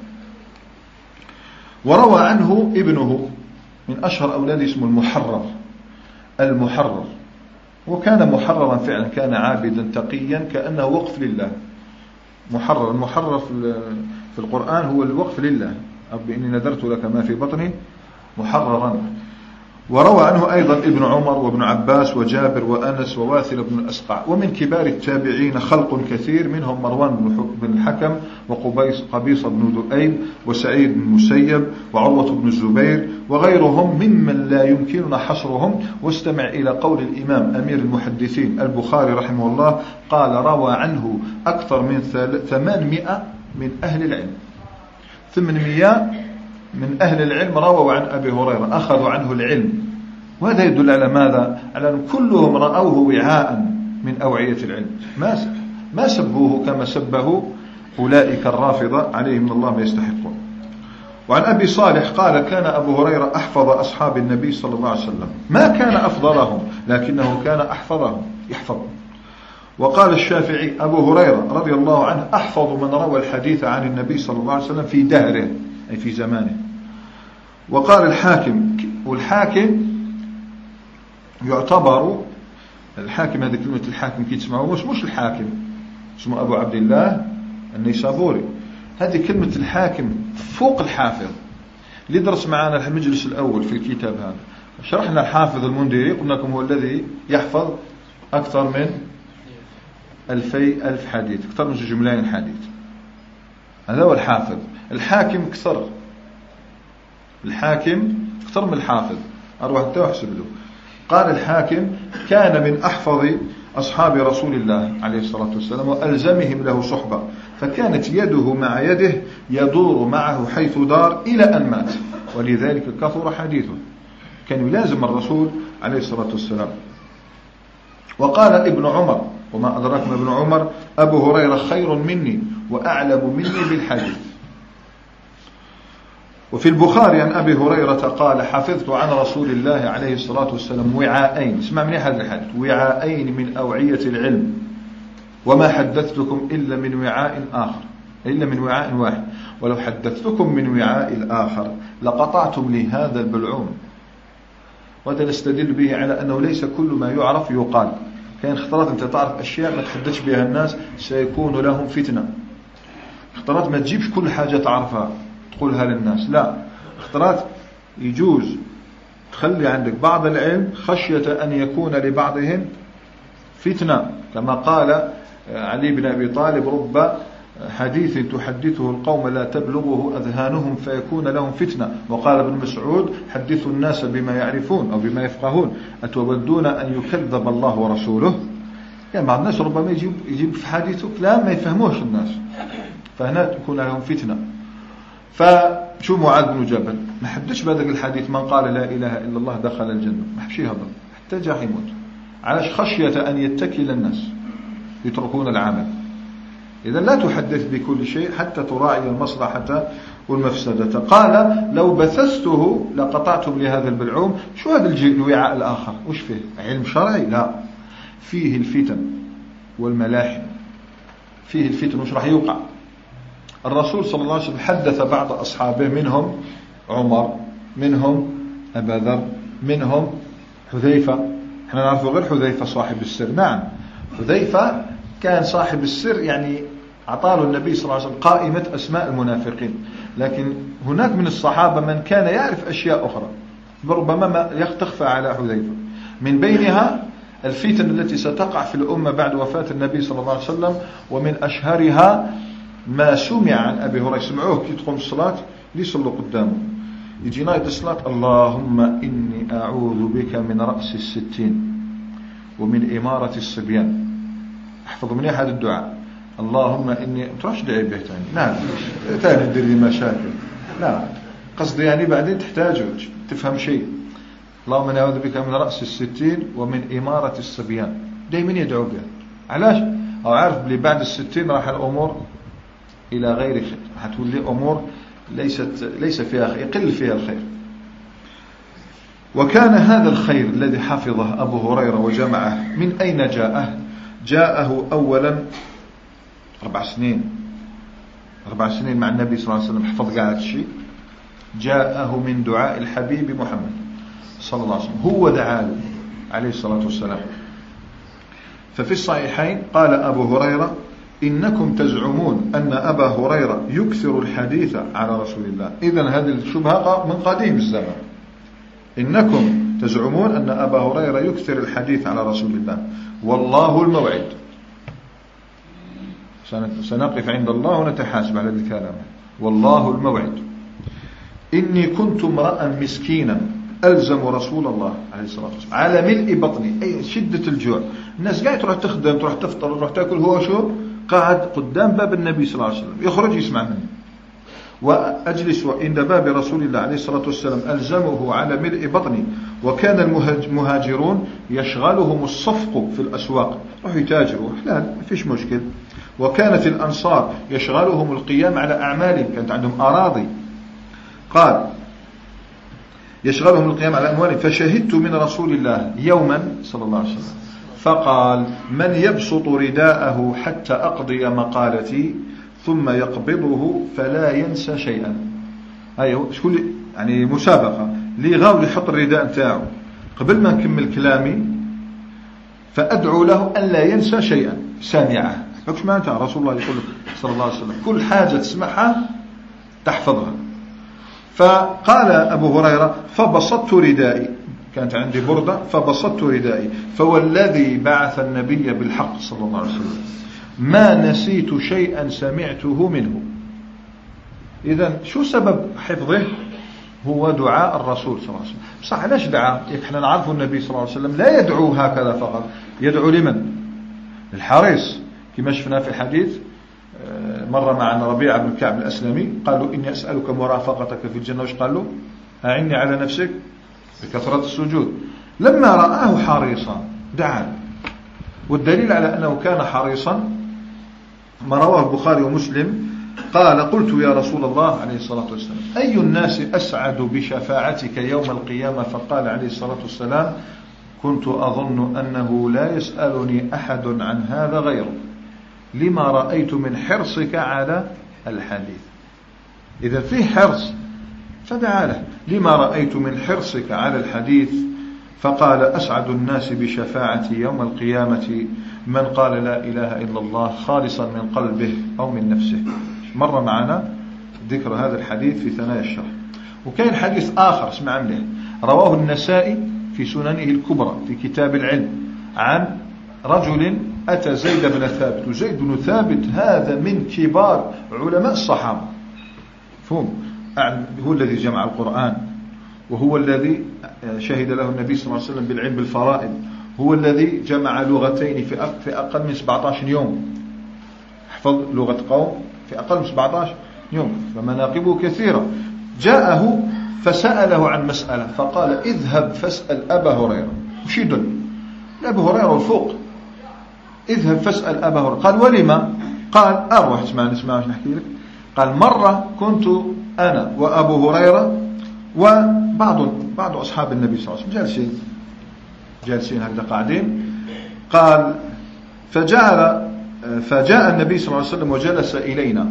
وروى عنه ابنه من أشهر أولاده اسمه المحرر المحرر وكان محررا فعلا، كان عابدا تقيا كأنه وقف لله. محرر المحرر في القرآن هو الوقف لله، رب إني نذرت لك ما في بطني محررا. وروى عنه أيضا ابن عمر وابن عباس وجابر وأنس وواثل بن الأسقع. ومن كبار التابعين خلق كثير، منهم مروان بن الحكم وقبيص قبيص بن ذؤيب وسعيد بن المسيب وعروة بن الزبير وغيرهم ممن لا يمكننا حصرهم. واستمع إلى قول الإمام أمير المحدثين البخاري رحمه الله قال: روى عنه أكثر من ثمانمائة من أهل العلم. ثمانمائة من أهل العلم رووا عن أبي هريرة، أخذوا عنه العلم. وهذا يدل على ماذا؟ على أن كلهم رأوه وعاء من أوعية العلم، ما ما سبوه كما سبه أولئك الرافضة عليهم من الله ما يستحقون. وعن أبي صالح قال: كان أبو هريرة أحفظ أصحاب النبي صلى الله عليه وسلم، ما كان أفضلهم لكنه كان أحفظهم يحفظ. وقال الشافعي: أبو هريرة رضي الله عنه أحفظ من روى الحديث عن النبي صلى الله عليه وسلم في دهره أي في زمانه. وقال الحاكم، والحاكم يعتبر الحاكم، هذه كلمة الحاكم كي تسمعوا مش مش الحاكم اسمه أبو عبد الله النيسابوري، هذه كلمة الحاكم فوق الحافظ. اللي درس معنا المجلس الأول في الكتاب هذا شرحنا الحافظ المنذري، قلنا لكم هو الذي يحفظ أكثر من ألفي ألف حديث، أكثر من جملين حديث، هذا هو الحافظ. الحاكم كثر، الحاكم أكثر من الحافظ، أروح أنت وحسب له. قال الحاكم: كان من أحفظ أصحاب رسول الله عليه الصلاة والسلام وألزمهم له صحبة، فكانت يده مع يده يدور معه حيث دار إلى أن مات، ولذلك كثر حديثه، كان يلازم الرسول عليه الصلاة والسلام. وقال ابن عمر: وما أدراك ما ابن عمر، أبو هريرة خير مني وأعلم مني بالحديث. وفي البخاري عن أبي هريرة قال: حفظت عن رسول الله عليه الصلاة والسلام وعاءين، اسمع من هذا الحديث، وعاءين من أوعية العلم، وما حدثتكم إلا من وعاء آخر، إلا من وعاء واحد، ولو حدثتكم من وعاء الآخر لقطعتم لي هذا البلعوم. وهذا نستدل به على أنه ليس كل ما يعرف يقال. كان اختلاط أنت تعرف أشياء ما تحدثش بها الناس سيكون لهم فتنة. اختلاط ما تجيبش كل حاجة تعرفها تقولها للناس، لا، اختلاط يجوز تخلي عندك بعض العلم خشية أن يكون لبعضهم فتنة، كما قال علي بن أبي طالب: رب حديث تحدثه القوم لا تبلغه أذهانهم فيكون لهم فتنة. وقال ابن مسعود: حدثوا الناس بما يعرفون أو بما يفقهون، أتودون أن يكذب الله ورسوله؟ يعني بعض الناس ربما يجيب, يجيب في حديثه كلام ما يفهموش الناس، فهنا تكون لهم فتنة. فشو معاذ بن جبل ما حدش بهذاك الحديث: من قال لا إله إلا الله دخل الجنة، ما حبش يهضر حتى جاء يموت، علاش؟ خشية أن يتكل الناس يتركون العمل. إذا لا تحدث بكل شيء حتى تراعي المصلحة والمفسدة. قال: لو بثثته لقطعتم لهذا البلعوم. شو هذا الوعاء الآخر؟ وش فيه؟ علم شرعي؟ لا، فيه الفتن والملاحم، فيه الفتن. وش راح يوقع؟ الرسول صلى الله عليه وسلم حدث بعض أصحابه، منهم عمر، منهم أبا ذر، منهم حذيفة. احنا نعرف غير حذيفة صاحب السر، نعم، حذيفة كان صاحب السر، يعني أعطاه النبي صلى الله عليه وسلم قائمة أسماء المنافقين. لكن هناك من الصحابة من كان يعرف أشياء أخرى ربما ما تخفى على حذيفة، من بينها الفتن التي ستقع في الأمة بعد وفاة النبي صلى الله عليه وسلم. ومن أشهرها ما سمع عن أبي هريرة، سمعوه كي تقوم الصلاة ليصلوا قدامه، يجي نايد الصلاة: اللهم إني أعوذ بك من رأس الستين ومن إمارة الصبيان. احفظوا مني هذا الدعاء: اللهم إني تروحش دعي به ثاني، نعم ثاني تدير لي مشاكل، لا قصدي يعني بعدين تحتاج تفهم شيء. اللهم نعوذ بك من رأس الستين ومن إمارة الصبيان، دائما يدعو بها. علاش؟ أو عارف بلي بعد الستين راح الأمور إلى غير خير، حتولي أمور ليست ليس فيها خير، يقل فيها الخير. وكان هذا الخير الذي حفظه أبو هريرة وجمعه من أين جاءه؟ جاءه أولا أربع سنين أربع سنين مع النبي صلى الله عليه وسلم، حفظ قاعد الشيء. جاءه من دعاء الحبيب محمد صلى الله عليه وسلم، هو دعاه عليه الصلاة والسلام. ففي الصحيحين قال أبو هريرة: إنكم تزعمون أن أبا هريرة يكثر الحديث على رسول الله. إذن هذه الشبهة من قديم الزمان. إنكم تزعمون أن أبا هريرة يكثر الحديث على رسول الله، والله الموعد. سنقف عند الله ونتحاسب على الكلام. والله الموعد. إني كنت امرأ مسكينا ألزم رسول الله عليه الصلاة والسلام على ملء بطني، أي شدة الجوع. الناس قاعد تروح تخدم، تروح تفطر، تروح تأكل، هو شو قاعد قدام باب النبي صلى الله عليه وسلم، يخرج يسمع منه. وأجلس عند باب رسول الله عليه الصلاة والسلام ألزمه على ملء بطني. وكان المهاجرون يشغلهم الصفق في الأسواق، راحوا يتاجروا حلال ما فيش مشكل. وكانت الأنصار يشغلهم القيام على أعمالهم، كانت عندهم أراضي. قال يشغلهم القيام على أموالهم. فشهدت من رسول الله يوما صلى الله عليه وسلم فقال: من يبسط رداءه حتى أقضي مقالتي ثم يقبضه فلا ينسى شيئا. أيوة شكون يعني مسابقة لي غاول يحط الرداء نتاعو قبل ما نكمل كلامي، فأدعو له أن لا ينسى شيئا سامعه. فكش معناتها رسول الله يقول صلى الله عليه وسلم كل حاجة تسمعها تحفظها. فقال أبو هريرة: فبسطت ردائي، كانت عندي بردة، فبسطت ردائي فوالذي بعث النبي بالحق صلى الله عليه وسلم ما نسيت شيئا سمعته منه. إذن شو سبب حفظه؟ هو دعاء الرسول صلى الله عليه وسلم. صح، علاش دعاء؟ احنا نعرف النبي صلى الله عليه وسلم لا يدعو هكذا فقط، يدعو لمن؟ الحريص، كما شفنا في الحديث مرة مع ربيعة بن كعب الأسلمي، قال له: إني أسألك مرافقتك في الجنة. وش قال له؟ أعني على نفسك بكثرة السجود. لما رآه حريصا دعا. والدليل على أنه كان حريصا ما رواه البخاري ومسلم قال: قلت يا رسول الله عليه الصلاة والسلام: أي الناس أسعد بشفاعتك يوم القيامة؟ فقال عليه الصلاة والسلام: كنت أظن أنه لا يسألني أحد عن هذا غيره، لما رأيت من حرصك على الحديث. إذا في حرص فدعا له: لما رأيت من حرصك على الحديث. فقال: أسعد الناس بشفاعتي يوم القيامة من قال لا إله إلا الله خالصا من قلبه أو من نفسه. مر معنا ذكر هذا الحديث في ثنايا الشرح. وكان حديث آخر اسمع مليح رواه النسائي في سننه الكبرى في كتاب العلم عن رجل أتى زيد بن ثابت. وزيد بن ثابت هذا من كبار علماء الصحابة، فهم هو الذي جمع القرآن، وهو الذي شهد له النبي صلى الله عليه وسلم بالعلم بالفرائض، هو الذي جمع لغتين في أقل من سبعة عشر يوم، حفظ لغة قوم في أقل من سبعة عشر يوم، فمناقبه كثيرة. جاءه فسأله عن مسألة فقال: اذهب فاسأل أبا هريرة. وش يدل؟ أبا هريرة الفوق، اذهب فاسأل أبا هريرة. قال: ولما؟ قال: أروح اسمعني اسمعني ايش نحكي لك. قال: مرة كنت أنا وأبو هريرة وبعض بعض أصحاب النبي صلى الله عليه وسلم جالسين جالسين هكذا قاعدين. قال: فجاء فجاء النبي صلى الله عليه وسلم وجلس إلينا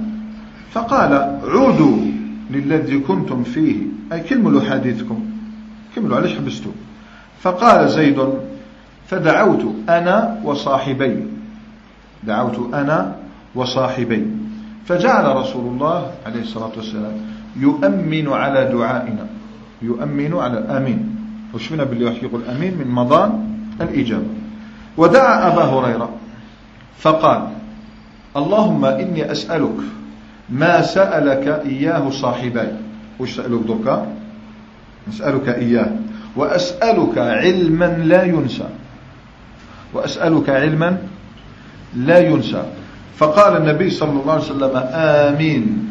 فقال: عودوا للذي كنتم فيه، أي كملوا حديثكم، كملوا علاش حبستوا. فقال زيد: فدعوت أنا وصاحبي دعوت أنا وصاحبي فجعل رسول الله عليه الصلاة والسلام يؤمن على دعائنا، يؤمن على آمين. وشفنا باللي واحد يقول آمين من مضان الإجابة. ودعا أبا هريرة فقال: اللهم إني أسألك ما سألك إياه صاحبي. وش سألك دركا؟ نسألك إياه. وأسألك علما لا ينسى، وأسألك علما لا ينسى. فقال النبي صلى الله عليه وسلم: آمين.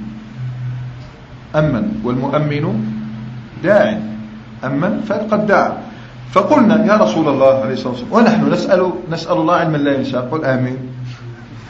أمن، والمؤمن داع، أمن فقد دعا. فقلنا: يا رسول الله عليه الصلاة والسلام ونحن نسأل نسأل الله علما لا ينسى، قل آمين.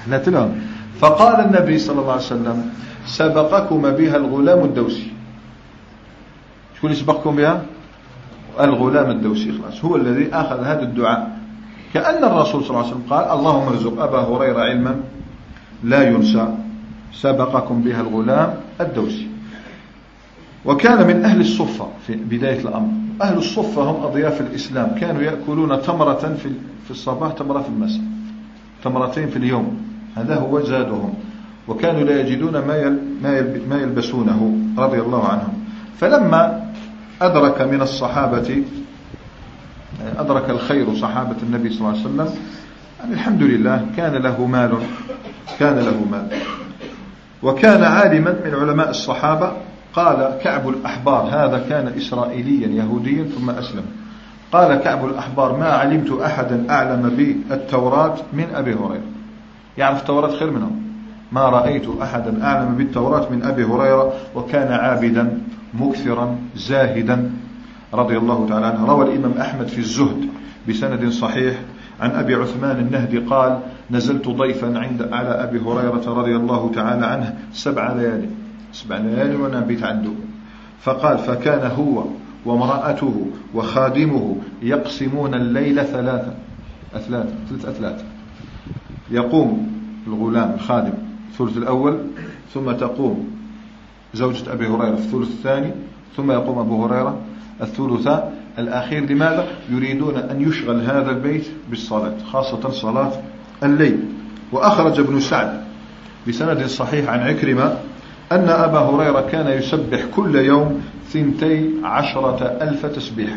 حلت لهم. فقال النبي صلى الله عليه وسلم سبقكم بها الغلام الدوسي. شو اللي سبقكم بها؟ الغلام الدوسي. خلاص هو الذي أخذ هذا الدعاء، كأن الرسول صلى الله عليه وسلم قال اللهم ارزق أبا هريرة علما لا ينسى سبقكم بها الغلام الدوسي. وكان من أهل الصفة في بداية الأمر. أهل الصفة هم أضياف الإسلام، كانوا يأكلون تمرة في الصباح تمرة في المساء، تمرتين في اليوم، هذا هو زادهم. وكانوا لا يجدون ما يلبسونه رضي الله عنهم. فلما أدرك من الصحابة أدرك الخير صحابة النبي صلى الله عليه وسلم، يعني الحمد لله كان له مال كان له مال وكان عالما من علماء الصحابة. قال كعب الأحبار، هذا كان إسرائيليا يهوديا ثم أسلم، قال كعب الأحبار ما علمت أحدا أعلم بالتوراة من أبي هريرة، يعرف التوراة خير منهم، ما رأيت أحدا أعلم بالتوراة من أبي هريرة. وكان عابدا مكثرا زاهدا رضي الله تعالى عنه. روى الإمام أحمد في الزهد بسند صحيح عن أبي عثمان النهدي قال نزلت ضيفا عند على أبي هريرة رضي الله تعالى عنه سبع ليالي سبع ليالي وأنا بيت عنده. فقال فكان هو وامرأته وخادمه يقسمون الليل ثلاثة أثلاث ثلاث أثلاث. يقوم الغلام الخادم الثلث الأول، ثم تقوم زوجة أبي هريرة في الثلث الثاني، ثم يقوم أبو هريرة الثلث الأخير. لماذا؟ يريدون أن يشغل هذا البيت بالصلاة، خاصة صلاة الليل. وأخرج ابن سعد بسند صحيح عن عكرمة أن أبا هريرة كان يسبح كل يوم ثنتي عشرة ألف تسبيحة،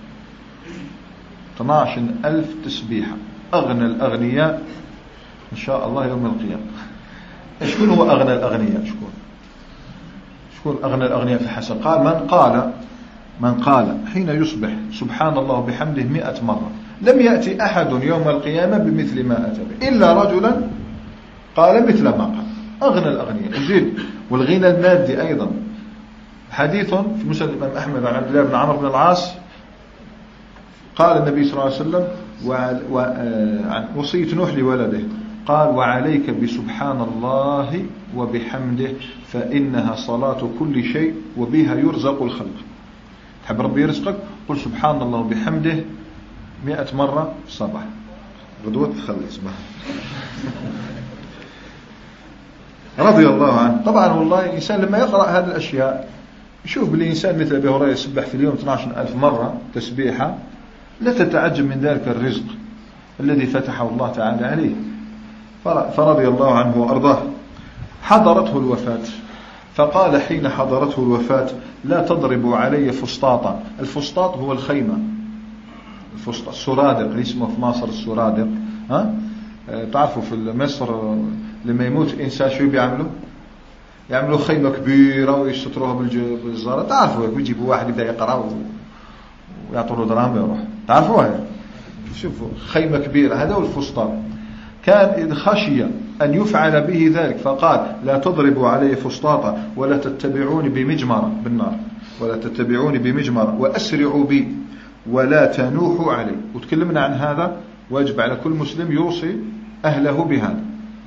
اثني عشر ألف تسبيحة. أغنى الأغنياء إن شاء الله يوم القيامة. شكون هو أغنى الأغنياء؟ شكون شكون أغنى الأغنياء في الحسن؟ قال من قال من قال حين يصبح سبحان الله بحمده مئة مرة لم يأتي أحد يوم القيامة بمثل ما أتى به إلا رجلا قال مثل ما قال. أغنى الأغنياء. وزيد والغنى المادي أيضا. حديث في مسند الإمام أحمد عن عبد الله بن عمرو بن العاص قال النبي صلى الله عليه وسلم عن وصية نوح لولده قال وعليك بسبحان الله وبحمده فإنها صلاة كل شيء وبها يرزق الخلق. تحب ربي يرزقك قل سبحان الله وبحمده مئة مرة في الصباح، غدوة تخلي صباح. رضي الله عنه. طبعا والله الإنسان لما يقرأ هذه الأشياء يشوف بالإنسان مثل أبي هريرة يسبح في اليوم اثني عشر ألف مرة تسبيحة، لا تتعجب من ذلك الرزق الذي فتحه الله تعالى عليه. فرضي الله عنه وأرضاه. حضرته الوفاة فقال حين حضرته الوفاة لا تضربوا علي فسطاطا. الفسطاط هو الخيمة، الفسطاط السرادق اللي اسمه في مصر السرادق. ها تعرفوا في مصر لما يموت إنسان شو بيعملوا؟ يعملوا خيمة كبيرة ويستروها بالجزارة. تعرفوا يجيبوا واحد يبدأ يقرأ ويعطوا له دراهم ويروح. تعرفوها؟ شوفوا خيمة كبيرة، هذا هو الفسطاط. كان إذ خشي أن يفعل به ذلك فقال لا تضربوا علي فسطاطا ولا تتبعوني بمجمرة بالنار ولا تتبعوني بمجمرة وأسرعوا بي ولا تنوحوا علي. وتكلمنا عن هذا، واجب على كل مسلم يوصي أهله بهذا.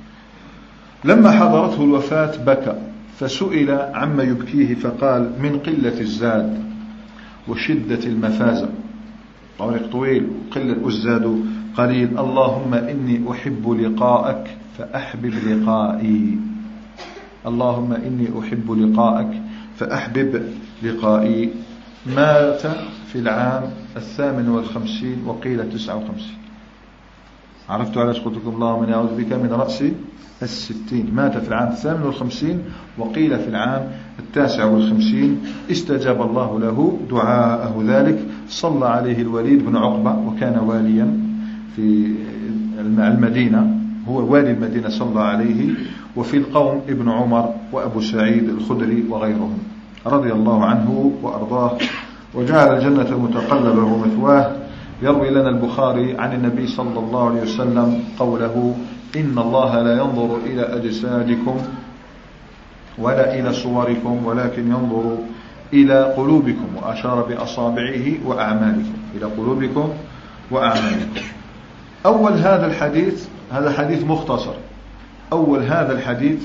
لما حضرته الوفاة بكى فسئل عما يبكيه فقال من قلة الزاد وشدة المفازة، طريق طويل وقلة الزاد قليل. اللهم إني أحب لقاءك فأحبب لقائي. اللهم إني أحب لقاءك فأحبب لقائي. مات في العام الثامن والخمسين وقيل تسعة وخمسين. عرفتوا علاش قلت لكم اللهم إني أعوذ بك من رأس الستين. مات في العام الثامن والخمسين وقيل في العام التاسع والخمسين. استجاب الله له دعاءه ذلك. صلى عليه الوليد بن عقبة وكان واليا في المدينة، هو والي المدينة صلى عليه، وفي القوم ابن عمر وأبو سعيد الخدري وغيرهم رضي الله عنه وأرضاه وجعل الجنة متقلبه ومثواه. يروي لنا البخاري عن النبي صلى الله عليه وسلم قوله إن الله لا ينظر إلى أجسادكم ولا إلى صوركم ولكن ينظر إلى قلوبكم، وأشار بأصابعه وأعمالكم، إلى قلوبكم وأعمالكم. أول هذا الحديث، هذا حديث مختصر أول هذا الحديث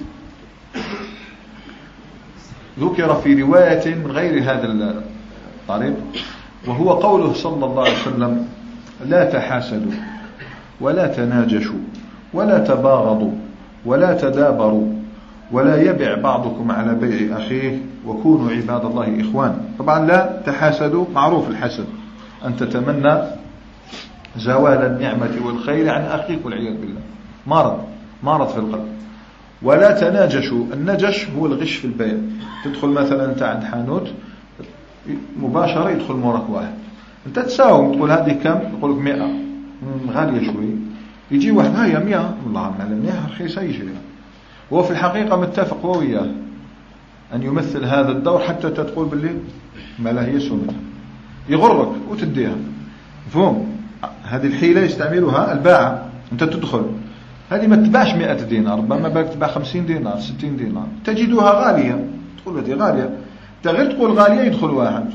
ذكر في رواية من غير هذا الطريق، وهو قوله صلى الله عليه وسلم: لا تحاسدوا ولا تناجشوا ولا تباغضوا ولا تدابروا ولا يبع بعضكم على بيع أخيه وكونوا عباد الله إخوان. طبعا لا تحاسدوا معروف الحسد، أن تتمنى زوال النعمة والخير عن أخيك والعياذ بالله، مرض مرض في القلب. ولا تناجشوا، النجش هو الغش في البيع. تدخل مثلا أنت عند حانوت مباشرة يدخل موراك واحد، أنت تساوم تقول هذه كم، يقول لك مئة غالية شوي، يجي واحد هاي مئة، والله ما مئة رخيصة يشريها، وهو في الحقيقة متفق وياه أن يمثل هذا الدور حتى تقول باللي ما لا هي سنة، يغرك وتديها. مفهوم؟ هذه الحيلة يستعملها الباعة. أنت تدخل هذه ما تباعش مئة دينار، ربما باك تباع خمسين دينار ستين دينار، تجدها غالية، تقول هذه غالية، تغير تقول غالية يدخل واحد،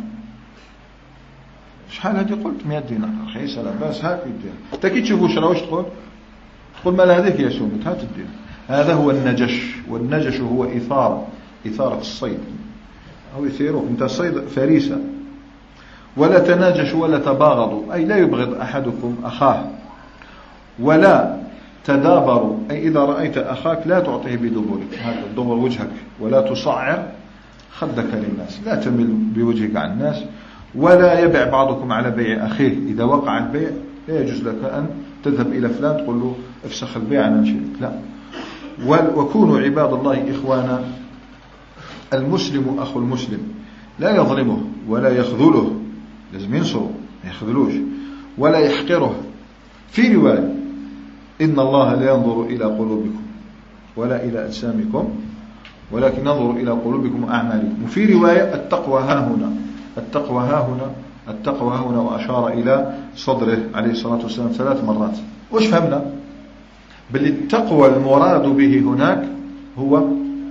شحال هذه؟ قلت مئة دينار رخيصة لا بأس، هاك يديها. أنت كي تشوفوا شرا واش تقول؟ تقول ما لا هذيك يا سومت، هات تديها. هذا هو النجش، والنجش هو إثارة إثارة الصيد، أو يثيروك أنت صيد فريسة. ولا تناجشوا ولا تباغضوا، أي لا يبغض أحدكم أخاه. ولا تدابروا، أي إذا رأيت أخاك لا تعطيه بدبرك، هذا دبر وجهك، ولا تصعر خدك للناس، لا تمل بوجهك عن الناس. ولا يبع بعضكم على بيع أخيه، إذا وقع البيع لا يجوز لك أن تذهب إلى فلان تقول له افسخ البيع أنا نشرك، لا. وكونوا عباد الله إخوانا، المسلم أخو المسلم، لا يظلمه ولا يخذله، لازم ينصره ما يخذلوش، ولا يحقره. في رواية: إن الله لا ينظر إلى قلوبكم ولا إلى أجسامكم ولكن ينظر إلى قلوبكم وأعمالكم. وفي رواية: التقوى ها هنا، التقوى ها هنا، التقوى ها هنا، وأشار إلى صدره عليه الصلاة والسلام ثلاث مرات. وش فهمنا؟ بل التقوى المراد به هناك هو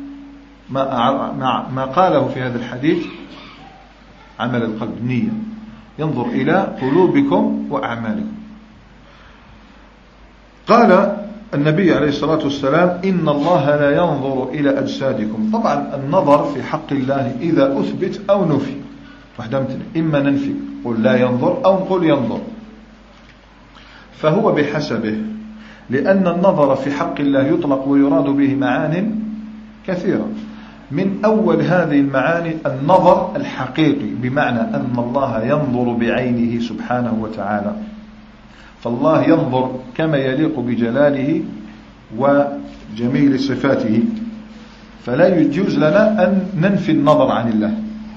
ما ما قاله في هذا الحديث: عمل القلب، نية، ينظر إلى قلوبكم وأعمالكم. قال النبي عليه الصلاة والسلام: إن الله لا ينظر إلى أجسادكم. طبعا النظر في حق الله إذا أثبت أو نفي، واحدة مثل إما ننفي قل لا ينظر أو نقول ينظر، فهو بحسبه، لأن النظر في حق الله يطلق ويراد به معان كثيرة. من أول هذه المعاني النظر الحقيقي، بمعنى أن الله ينظر بعينه سبحانه وتعالى، فالله ينظر كما يليق بجلاله وجميل صفاته، فلا يجوز لنا أن ننفي النظر عن الله.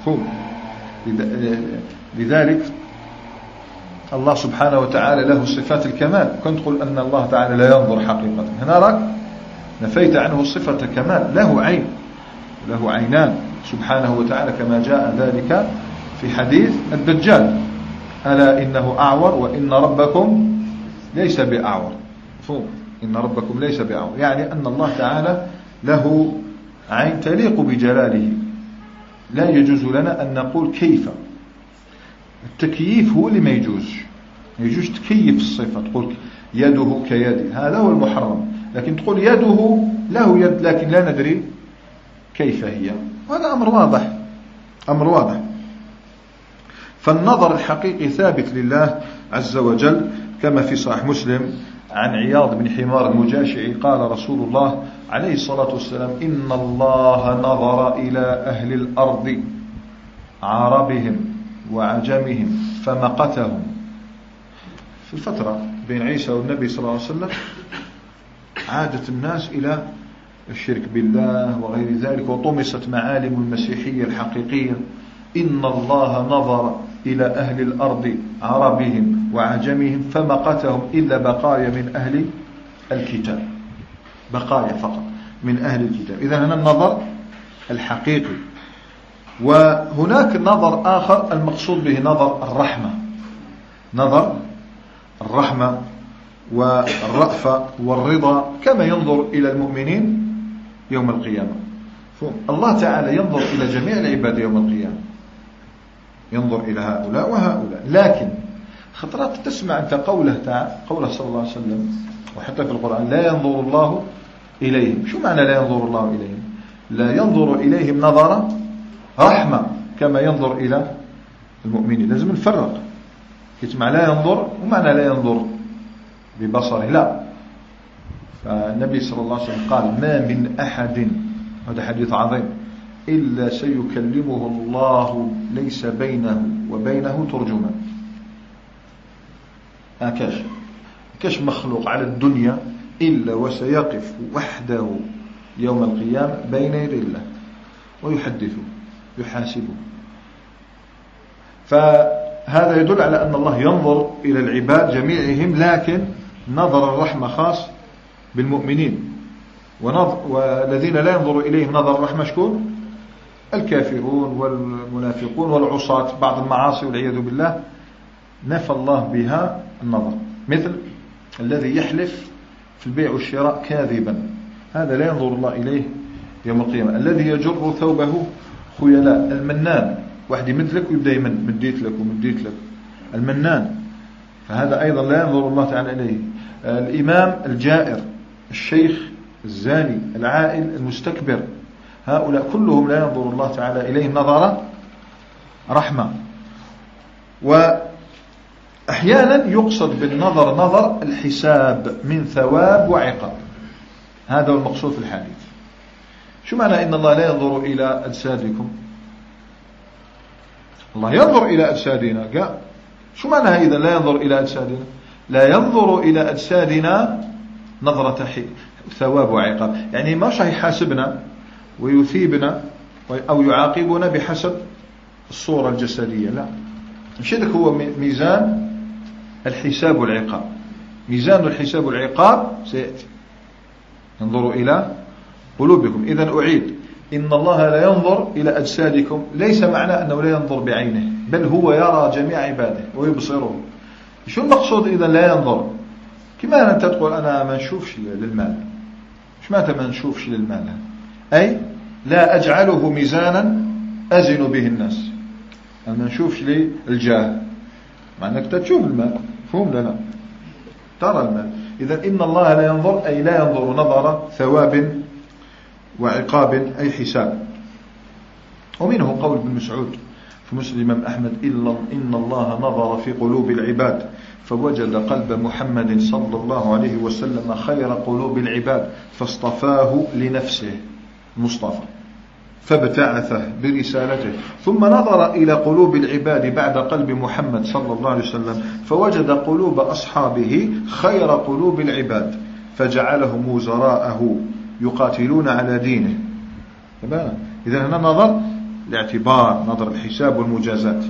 لذلك الله سبحانه وتعالى له صفات الكمال، كنت تقول أن الله تعالى لا ينظر حقيقة، هنا راك نفيت عنه صفة الكمال، له عين، له عينان سبحانه وتعالى، كما جاء ذلك في حديث الدجال: ألا إنه أعور وإن ربكم ليس بأعور. فوق إن ربكم ليس بأعور، يعني أن الله تعالى له عين تليق بجلاله، لا يجوز لنا أن نقول كيف. التكييف هو اللي ما يجوز، ما يجوز تكيف الصفة، تقول يده كيدي، هذا هو المحرم. لكن تقول يده له يد لكن لا ندري كيف هي، هذا أمر واضح، أمر واضح. فالنظر الحقيقي ثابت لله عز وجل، كما في صحيح مسلم عن عياض بن حمار المجاشعي قال رسول الله عليه الصلاة والسلام: إن الله نظر إلى أهل الأرض عربهم وعجمهم فمقتهم. في الفترة بين عيسى والنبي صلى الله عليه وسلم عادت الناس إلى الشرك بالله وغير ذلك، وطمست معالم المسيحية الحقيقية. إن الله نظر إلى أهل الأرض عربهم وعجمهم فمقتهم إلا بقايا من أهل الكتاب، بقايا فقط من أهل الكتاب. إذن هنا النظر الحقيقي. وهناك نظر آخر المقصود به نظر الرحمة، نظر الرحمة والرأفة والرضا، كما ينظر إلى المؤمنين يوم القيامة. الله تعالى ينظر إلى جميع العباد يوم القيامة، ينظر إلى هؤلاء وهؤلاء. لكن خطرات تسمع أنت قوله تعالى، قوله صلى الله عليه وسلم، وحتى في القرآن: لا ينظر الله إليهم. شو معنى لا ينظر الله إليهم؟ لا ينظر إليهم نظر رحمة كما ينظر إلى المؤمنين. لازم نفرق كتمع لا ينظر ومعنى لا ينظر ببصره، لا. فالنبي صلى الله عليه وسلم قال ما من أحد، هذا حديث عظيم، إلا سيكلمه الله ليس بينه وبينه ترجمان. أكاش كاش مخلوق على الدنيا إلا وسيقف وحده يوم القيامة بين يدي الله ويحدثه يحاسبه. فهذا يدل على أن الله ينظر إلى العباد جميعهم، لكن نظر الرحمة خاص بالمؤمنين، والذين لا ينظر إليهم نظر الرحمة شكون؟ الكافرون والمنافقون والعصاة. بعض المعاصي والعياذ بالله نفى الله بها النظر، مثل الذي يحلف في البيع والشراء كاذبا، هذا لا ينظر الله إليه يوم القيامة. الذي يجر ثوبه خيلاء، المنان، واحد يمدلك ويبدأ يمن، مديت لك ومديت لك، المنان، فهذا أيضا لا ينظر الله تعالى إليه. الإمام الجائر، الشيخ الزاني، العائل المستكبر، هؤلاء كلهم لا ينظر الله تعالى إليهم نظر رحمة. وأحيانا يقصد بالنظر نظر الحساب من ثواب وعقاب، هذا هو المقصود في الحديث. شو معنى إن الله لا ينظر إلى أجسادكم؟ الله ينظر إلى أجسادنا، قال شو معنى إذا لا ينظر إلى أجسادنا؟ لا ينظر إلى أجسادنا نظرة ثواب وعقاب، يعني ما راح يحاسبنا ويثيبنا أو يعاقبنا بحسب الصورة الجسدية، لا. مش هذا هو ميزان الحساب والعقاب. ميزان الحساب والعقاب سيأتي، ينظر إلى قلوبكم. إذن أعيد، إن الله لا ينظر إلى أجسادكم ليس معنى أنه لا ينظر بعينه، بل هو يرى جميع عباده ويبصرهم. شو المقصود إذا لا ينظر؟ كما أنت تقول أنا ما نشوفش للمال، مش معنى ما نشوفش للمال، أي لا أجعله ميزانا أزن به الناس، أنا ما نشوفش للجاه، مع أنك تشوف المال، فهم لنا ترى المال. إذا إن الله لا ينظر أي لا ينظر نظر ثواب وعقاب أي حساب. ومنه قول ابن مسعود في مسلم الإمام أحمد إلا إن الله نظر في قلوب العباد فوجد قلب محمد صلى الله عليه وسلم خير قلوب العباد فاصطفاه لنفسه مصطفى فابتعثه برسالته، ثم نظر إلى قلوب العباد بعد قلب محمد صلى الله عليه وسلم فوجد قلوب أصحابه خير قلوب العباد فجعلهم وزراءه يقاتلون على دينه. إذن هنا نظر الاعتبار، نظر الحساب والمجازات.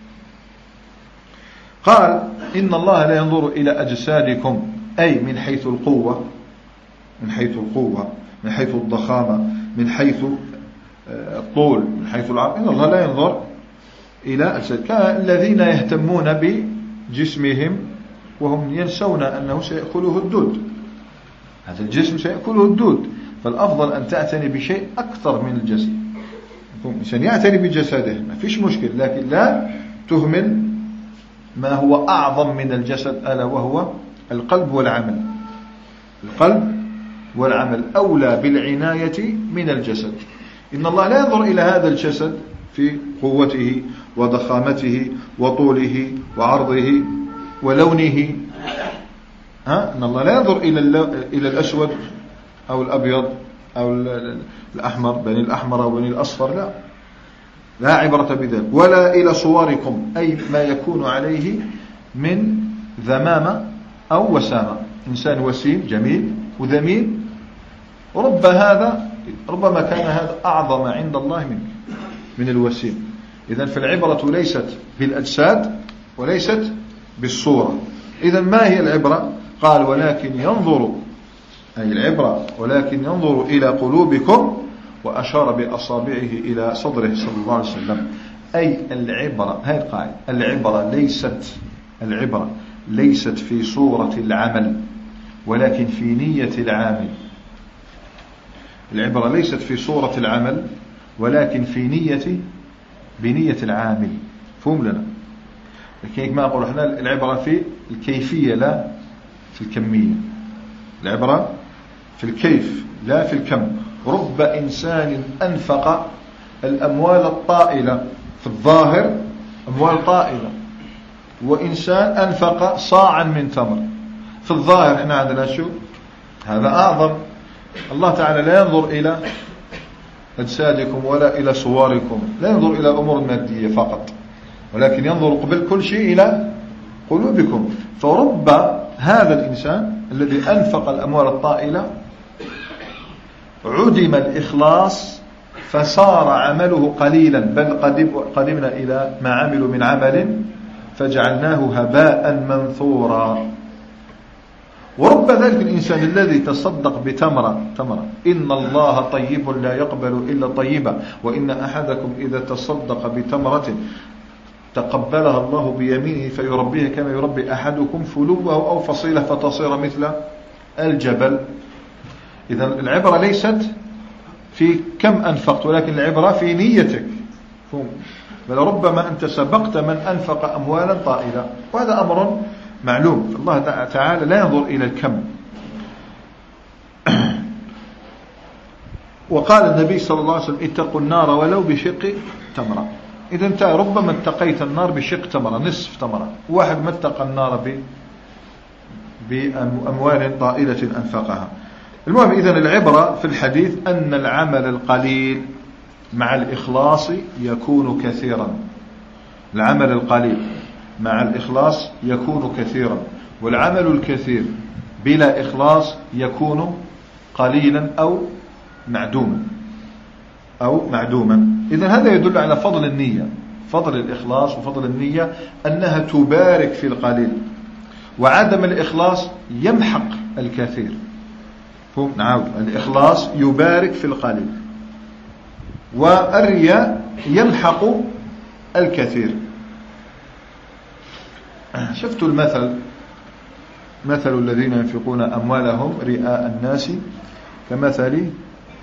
قال إن الله لا ينظر إلى أجسادكم أي من حيث القوة، من حيث القوة، من حيث الضخامة، من حيث الطول، من حيث العرض. إن الله لا ينظر إلى أجساد كالذين يهتمون بجسمهم وهم ينسون أنه سيأكله الدود، هذا الجسم سيأكله الدود، فالأفضل أن تعتني بشيء أكثر من الجسد. الإنسان يعتني بجسده ما فيش مشكل، لكن لا تهمل ما هو أعظم من الجسد، ألا وهو القلب والعمل. القلب والعمل أولى بالعناية من الجسد. إن الله لا ينظر إلى هذا الجسد في قوته وضخامته وطوله وعرضه ولونه، ها؟ إن الله لا ينظر إلى إلى الأسود أو الأبيض أو الأحمر، بني الأحمر أو بني الأصفر، لا لا عبرة بذلك. ولا إلى صوركم أي ما يكون عليه من ذمامة أو وسامة، إنسان وسيم جميل وذميم، رب هذا ربما كان هذا أعظم عند الله من من الوسيم. إذن فالعبرة ليست بالأجساد وليست بالصورة. إذن ما هي العبرة؟ قال ولكن ينظر، أي العبرة ولكن ينظر إلى قلوبكم، وأشار بأصابعه إلى صدره صلى الله عليه وسلم. أي العبرة، هاي القاعدة، العبرة ليست العبرة ليست في صورة العمل ولكن في نية العامل. العبرة ليست في صورة العمل ولكن في نية بنية العامل. فهم لنا لكن ما أقول إحنا العبرة في الكيفية لا في الكمية. العبرة في الكيف لا في الكم. رب إنسان أنفق الأموال الطائلة، في الظاهر أموال طائلة، وإنسان أنفق صاعا من تمر، في الظاهر احنا عندنا شو هذا أعظم. الله تعالى لا ينظر إلى أجسادكم ولا إلى صوركم، لا ينظر إلى أمور مادية فقط، ولكن ينظر قبل كل شيء إلى قلوبكم. فرب هذا الإنسان الذي أنفق الأموال الطائلة عدم الإخلاص فصار عمله قليلا، بل قدمنا إلى ما عملوا من عمل فجعلناه هباء منثورا. ورب ذلك الإنسان الذي تصدق بتمرة تمرة إن الله طيب لا يقبل إلا طيبا، وإن أحدكم إذا تصدق بتمرة تقبلها الله بيمينه فيربيها كما يربي أحدكم فلوه أو فصيلة فتصير مثل الجبل. إذا العبرة ليست في كم أنفقت، ولكن العبرة في نيتك. بل ربما أنت سبقت من أنفق أموالا طائلة، وهذا أمر معلوم. الله تعالى لا ينظر إلى الكم. وقال النبي صلى الله عليه وسلم اتقوا النار ولو بشق تمرة. إذا أنت ربما اتقيت النار بشق تمرة، نصف تمرة، واحد ما اتقى النار بأموال طائلة أنفقها. المهم إذن العبرة في الحديث أن العمل القليل مع الإخلاص يكون كثيرا. العمل القليل مع الإخلاص يكون كثيرا، والعمل الكثير بلا إخلاص يكون قليلا أو معدوما أو معدوما. إذن هذا يدل على فضل النية، فضل الإخلاص وفضل النية أنها تبارك في القليل، وعدم الإخلاص يمحق الكثير. نعود، الإخلاص يبارك في القليل، والرياء يمحق الكثير. شفتوا المثل، مثل الذين ينفقون أموالهم رئاء الناس كمثل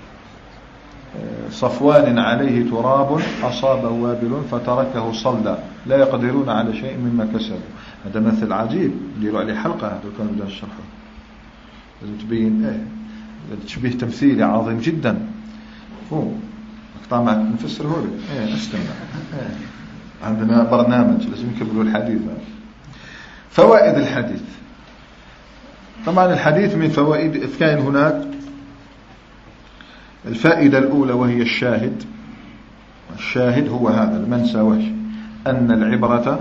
صفوان عليه تراب أصابه وابل فتركه صلدا لا يقدرون على شيء مما كسبوا. هذا مثل عجيب، يديروا عليه حلقة هذا كانوا بدأوا الشرح، لازم تبين ايه تشبيه تمثيلي عظيم جدا. هو اقطع معك نفسره لك ايه استمع ايه. عندنا برنامج لازم نكملوا الحديث. فوائد الحديث، طبعا الحديث من فوائد كان هناك الفائدة الأولى وهي الشاهد. الشاهد هو هذا المنسى وجه أن العبرة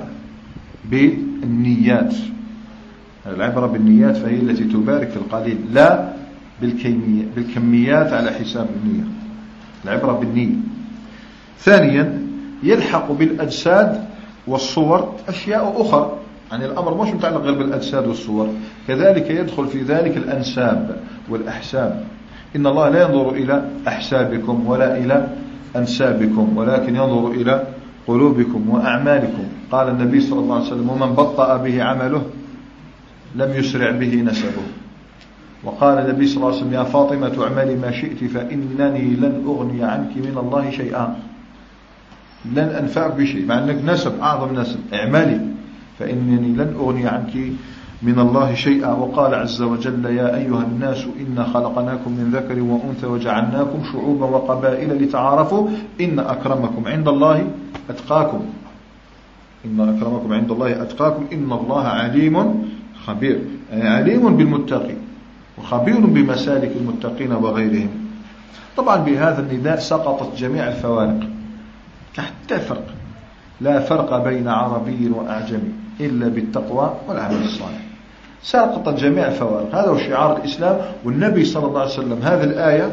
بالنيات، العبرة بالنيات فهي التي تبارك في القليل، لا بالكميات على حساب النية. العبرة بالنية. ثانيا يلحق بالأجساد والصور أشياء أخرى، يعني الأمر مش متعلق غير بالأجساد والصور، كذلك يدخل في ذلك الأنساب والأحساب. إن الله لا ينظر إلى أحسابكم ولا إلى أنسابكم، ولكن ينظر إلى قلوبكم وأعمالكم. قال النبي صلى الله عليه وسلم ومن بطأ به عمله لم يسرع به نسبه. وقال النبي صلى الله عليه وسلم يا فاطمة اعملي ما شئت فإنني لن أغني عنك من الله شيئا، لن أنفعك بشيء، مع أنك نسب أعظم نسب، اعملي فإنني لن أغني عنك من الله شيئا. وقال عز وجل يا أيها الناس إنا خلقناكم من ذكر وأنثى وجعلناكم شعوبا وقبائل لتعارفوا إن أكرمكم عند الله أتقاكم، إن أكرمكم عند الله أتقاكم إن الله عليم خبير، يعني عليم بالمتقين وخبير بمسالك المتقين وغيرهم. طبعا بهذا النداء سقطت جميع الفوارق، حتى فرق لا فرق بين عربي وأعجمي إلا بالتقوى والعمل الصالح. سقطت جميع الفوارق، هذا هو شعار الإسلام. والنبي صلى الله عليه وسلم هذه الآية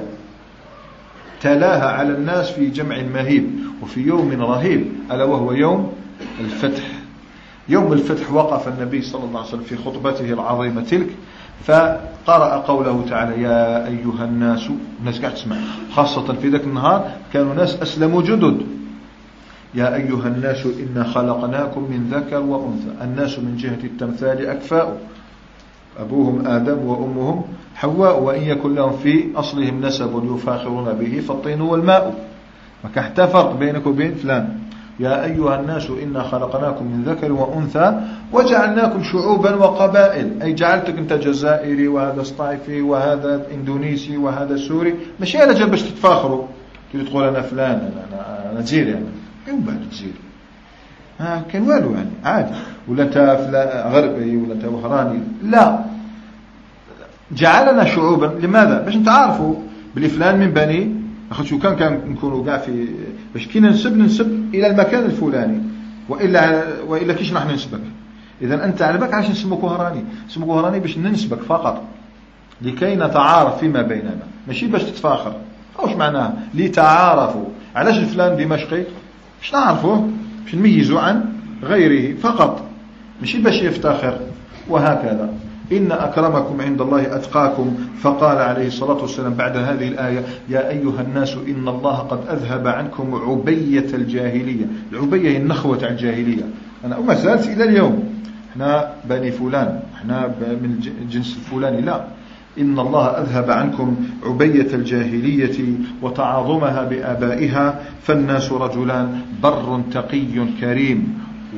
تلاها على الناس في جمع مهيب وفي يوم رهيب، ألا وهو يوم الفتح. يوم الفتح وقف النبي صلى الله عليه وسلم في خطبته العظيمة تلك فقرأ قوله تعالى يا أيها الناس. الناس قاعد تسمع، خاصة في ذاك النهار كانوا ناس أسلموا جدد. يا أيها الناس إنا خلقناكم من ذكر وأنثى. الناس من جهة التمثال أكفاء، أبوهم آدم وأمهم حواء، وإن يكن لهم في أصلهم نسب يفاخرون به فالطين والماء. فكحت فرق بينك وبين فلان. يا أيها الناس إنا خلقناكم من ذكر وأنثى وجعلناكم شعوبا وقبائل، أي جعلتك أنت جزائري وهذا اسطائفي وهذا إندونيسي وهذا سوري، مش أنا جاب باش تتفاخروا كي تقول أنا فلان أنا أنا جزيري يعني يوم بعد جزيري ها كان والو يعني عادي، ولا أنت غربي ولا أنت وهراني، لا جعلنا شعوبا. لماذا؟ باش نتعارفوا بلي فلان من بني أخذ شو كان كان نكونوا قاع في باش كي ننسب ننسب إلى المكان الفلاني، وإلا وإلا كيش راح ننسبك. إذا أنت على بالك علاش نسموك وهراني؟ نسموك وهراني باش ننسبك فقط لكي نتعارف فيما بيننا، ماشي باش تتفاخر. أوش معناها؟ لتعارفوا. علاش الفلان دمشقي؟ باش نعرفوه، باش نميزوا عن غيره فقط، ماشي باش يفتخر. وهكذا إن أكرمكم عند الله أتقاكم. فقال عليه الصلاة والسلام بعد هذه الآية يا أيها الناس إن الله قد أذهب عنكم عبية الجاهلية. العبية هي النخوة الجاهلية. أنا وما زالت إلى اليوم احنا بني فلان، احنا من الجنس الفلاني، لا، إن الله أذهب عنكم عبية الجاهلية وتعاظمها بآبائها، فالناس رجلان بر تقي كريم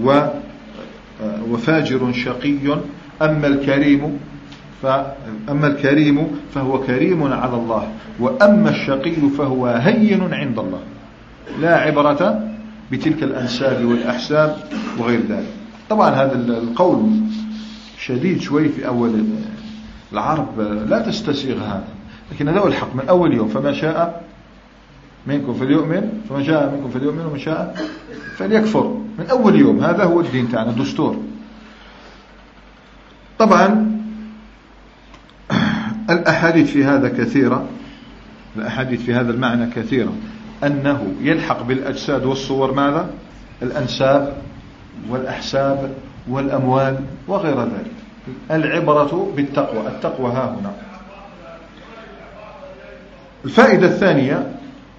وفاجر شقي، أما الكريم فأما الكريم فهو كريم على الله، وأما الشقي فهو هين عند الله. لا عبرة بتلك الأنساب والأحساب وغير ذلك. طبعا هذا القول شديد شوي في أول العرب، لا تستسيغ هذا، لكن هذا هو الحق من أول يوم. فما شاء منكم فليؤمن فما شاء منكم فليؤمن وما شاء فليكفر. من أول يوم هذا هو الدين تاعنا، دستور. طبعا الأحاديث في هذا كثيرة، الأحاديث في هذا المعنى كثيرة، أنه يلحق بالأجساد والصور ماذا؟ الأنساب والأحساب والأموال وغير ذلك. العبرة بالتقوى، التقوى ها هنا. الفائدة الثانية،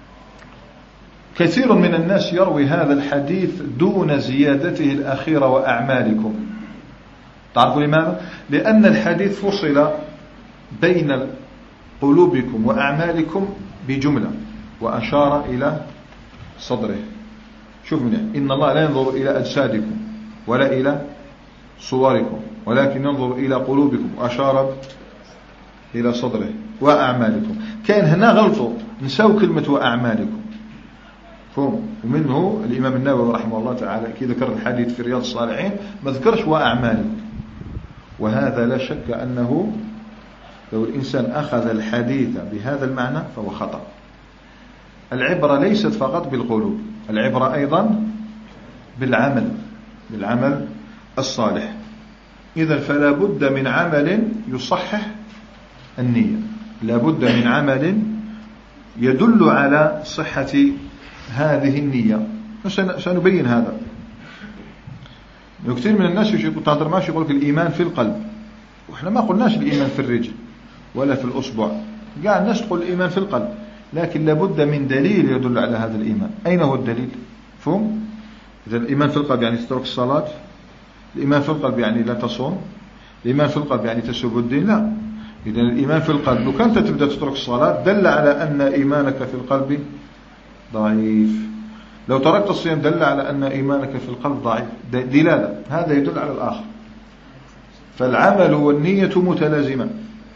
كثير من الناس يروي هذا الحديث دون زيادته الأخيرة وأعمالكم. تعرفوا لماذا؟ لأن الحديث فصل بين قلوبكم وأعمالكم بجملة وأشار إلى صدره. شوف منه، إن الله لا ينظر إلى أجسادكم ولا إلى صوركم ولكن ينظر إلى قلوبكم، وأشار إلى صدره وأعمالكم. كان هنا غلطوا، نساو كلمة وأعمالكم فهم. ومنه الإمام النووي رحمه الله تعالى كي ذكر الحديث في رياض الصالحين ما ذكرش وأعمالكم، وهذا لا شك أنه لو الإنسان أخذ الحديث بهذا المعنى فهو خطأ. العبرة ليست فقط بالقلوب، العبرة أيضا بالعمل، بالعمل الصالح. إذا فلا بد من عمل يصحح النية، لا بد من عمل يدل على صحة هذه النية. سنبين هذا. كثير من الناس يقول تهضر ماشي يقول لك الإيمان في القلب، وإحنا ما قلناش الإيمان في الرجل ولا في الأصبع، قاعد الناس تقول الإيمان في القلب، لكن لابد من دليل يدل على هذا الإيمان. أين هو الدليل؟ فهم؟ إذا الإيمان في القلب يعني تترك الصلاة، الإيمان في القلب يعني لا تصوم، الإيمان في القلب يعني تسب الدين، لا. إذا الإيمان في القلب لو كنت تبدأ تترك الصلاة دل على أن إيمانك في القلب ضعيف. لو تركت الصيام دل على أن إيمانك في القلب ضعيف، دلالة، هذا يدل على الآخر. فالعمل والنية متلازمة.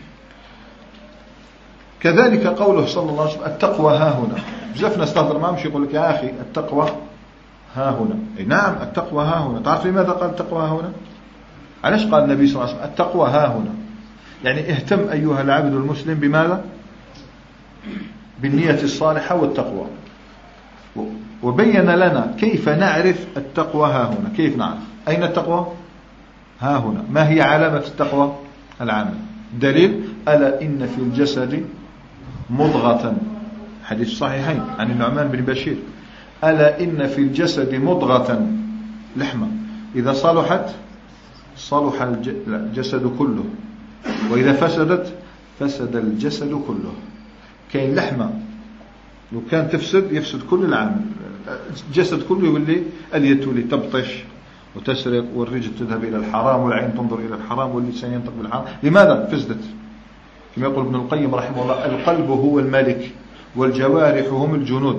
كذلك قوله صلى الله عليه وسلم التقوى ها هنا. بزاف ناس تهضر معهم مش يقول لك يا أخي التقوى ها هنا. أي نعم التقوى ها هنا. تعرف لماذا قال التقوى ها هنا؟ علاش قال النبي صلى الله عليه وسلم التقوى ها هنا؟ يعني اهتم أيها العبد المسلم بماذا؟ بالنية الصالحة والتقوى. وبين لنا كيف نعرف التقوى ها هنا. كيف نعرف؟ أين التقوى؟ ها هنا. ما هي علامة التقوى؟ العمل. دليل ألا إن في الجسد مضغة، حديث صحيحين عن النعمان بن بشير، ألا إن في الجسد مضغة لحمة إذا صلحت صلح الجسد كله وإذا فسدت فسد الجسد كله. كاين لحمة لو كان تفسد يفسد كل العمل، الجسد كله يولي اليد تولي تبطش وتسرق، والرجل تذهب إلى الحرام، والعين تنظر إلى الحرام، واللسان ينطق بالحرام. لماذا فسدت؟ كما يقول ابن القيم رحمه الله القلب هو الملك والجوارح هم الجنود،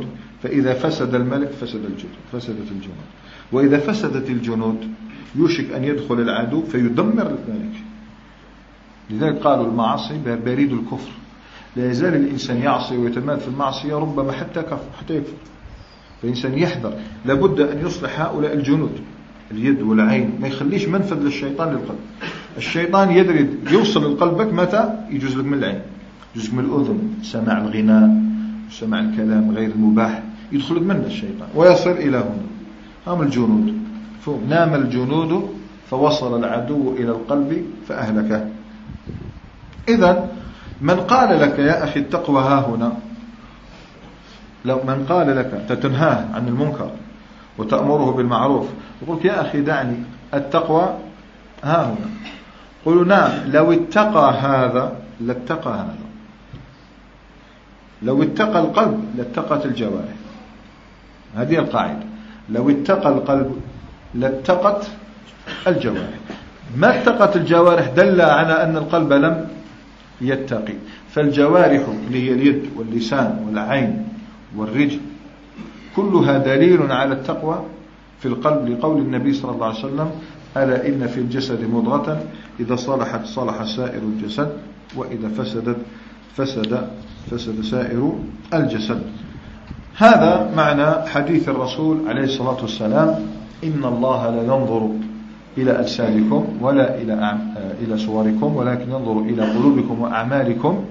فإذا فسد الملك فسد الجنود فسدت الجنود، وإذا فسدت الجنود يوشك أن يدخل العدو فيدمر الملك. لذلك قالوا المعاصي بريد الكفر، لا يزال الإنسان يعصي ويتماد في المعصية ربما حتى كفر حتى يكفر. فالإنسان يحذر، لابد أن يصلح هؤلاء الجنود، اليد والعين، ما يخليش منفذ للشيطان للقلب. الشيطان يدري يوصل لقلبك متى يجوز لك من العين، يجوز من الأذن، سماع الغناء، سماع الكلام غير المباح، يدخل لك منه الشيطان ويصل إلى هنا. هم الجنود، نام الجنود فوصل العدو إلى القلب فأهلكه. إذن من قال لك يا أخي التقوى ها هنا، لو من قال لك تتنهاه عن المنكر وتأمره بالمعروف، يقول يا أخي دعني، التقوى ها هنا، قلوا نعم، لو اتقى هذا لاتقى هذا، لو اتقى القلب لاتقت الجوارح. هذه القاعدة، لو اتقى القلب لاتقت الجوارح. ما اتقت الجوارح دل على أن القلب لم يتقي. فالجوارح اللي هي اليد واللسان والعين والرجل كلها دليل على التقوى في القلب، لقول النبي صلى الله عليه وسلم ألا إن في الجسد مضغة إذا صلحت صلح سائر الجسد وإذا فسدت فسد فسد سائر الجسد. هذا معنى حديث الرسول عليه الصلاة والسلام إن الله لا ينظر إلى أجسادكم ولا إلى إلى صوركم ولكن ينظر إلى قلوبكم وأعمالكم.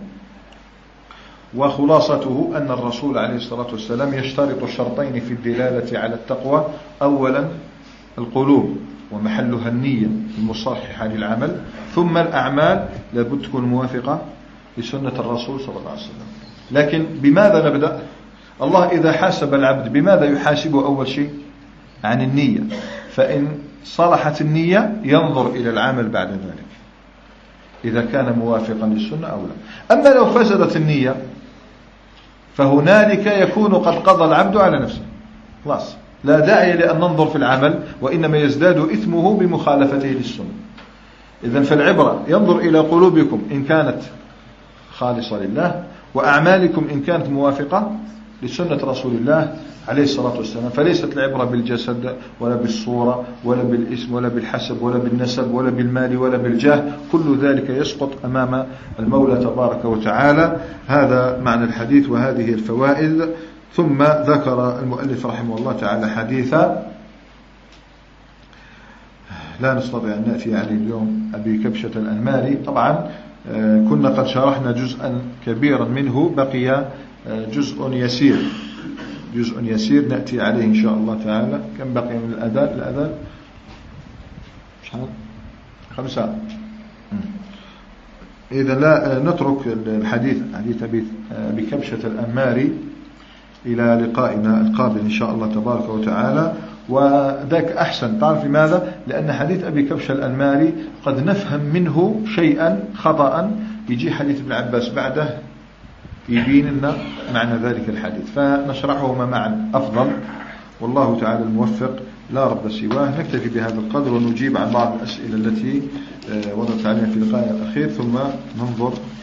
وخلاصته أن الرسول عليه الصلاة والسلام يشترط شرطين في الدلالة على التقوى: أولا القلوب ومحلها النية المصححة للعمل، ثم الأعمال لابد تكون موافقة لسنة الرسول صلى الله عليه وسلم. لكن بماذا نبدأ؟ الله إذا حاسب العبد بماذا يحاسبه؟ أول شيء عن النية، فإن صلحت النية ينظر إلى العمل بعد ذلك إذا كان موافقا للسنة أو لا. أما لو فسدت النية فهنالك يكون قد قضى العبد على نفسه، خلاص لا داعي لأن ننظر في العمل، وإنما يزداد إثمه بمخالفته للسنة. إذن فالعبرة ينظر إلى قلوبكم إن كانت خالصة لله، وأعمالكم إن كانت موافقة لسنة رسول الله عليه الصلاة والسلام. فليست العبرة بالجسد ولا بالصورة ولا بالاسم ولا بالحسب ولا بالنسب ولا بالمال ولا بالجاه، كل ذلك يسقط أمام المولى تبارك وتعالى. هذا معنى الحديث وهذه الفوائد. ثم ذكر المؤلف رحمه الله تعالى حديثا لا نستطيع أن نأتي عليه اليوم، أبي كبشة الأنماري. طبعا كنا قد شرحنا جزءا كبيرا منه، بقي جزء يسير جزء يسير نأتي عليه إن شاء الله تعالى. كم بقي من الأذان؟ الأذان خمسة. إذا لا نترك الحديث حديث أبي كبشة الأنماري إلى لقائنا القابل إن شاء الله تبارك وتعالى. وذاك أحسن. تعرف لماذا؟ لأن حديث أبي كبشة الأنماري قد نفهم منه شيئا خطأ، يجي حديث ابن عباس بعده يبين لنا معنى ذلك الحديث، فنشرحهما معا أفضل. والله تعالى الموفق، لا رب سواه. نكتفي بهذا القدر ونجيب عن بعض الأسئلة التي وردت علينا في لقائنا الأخير، ثم ننظر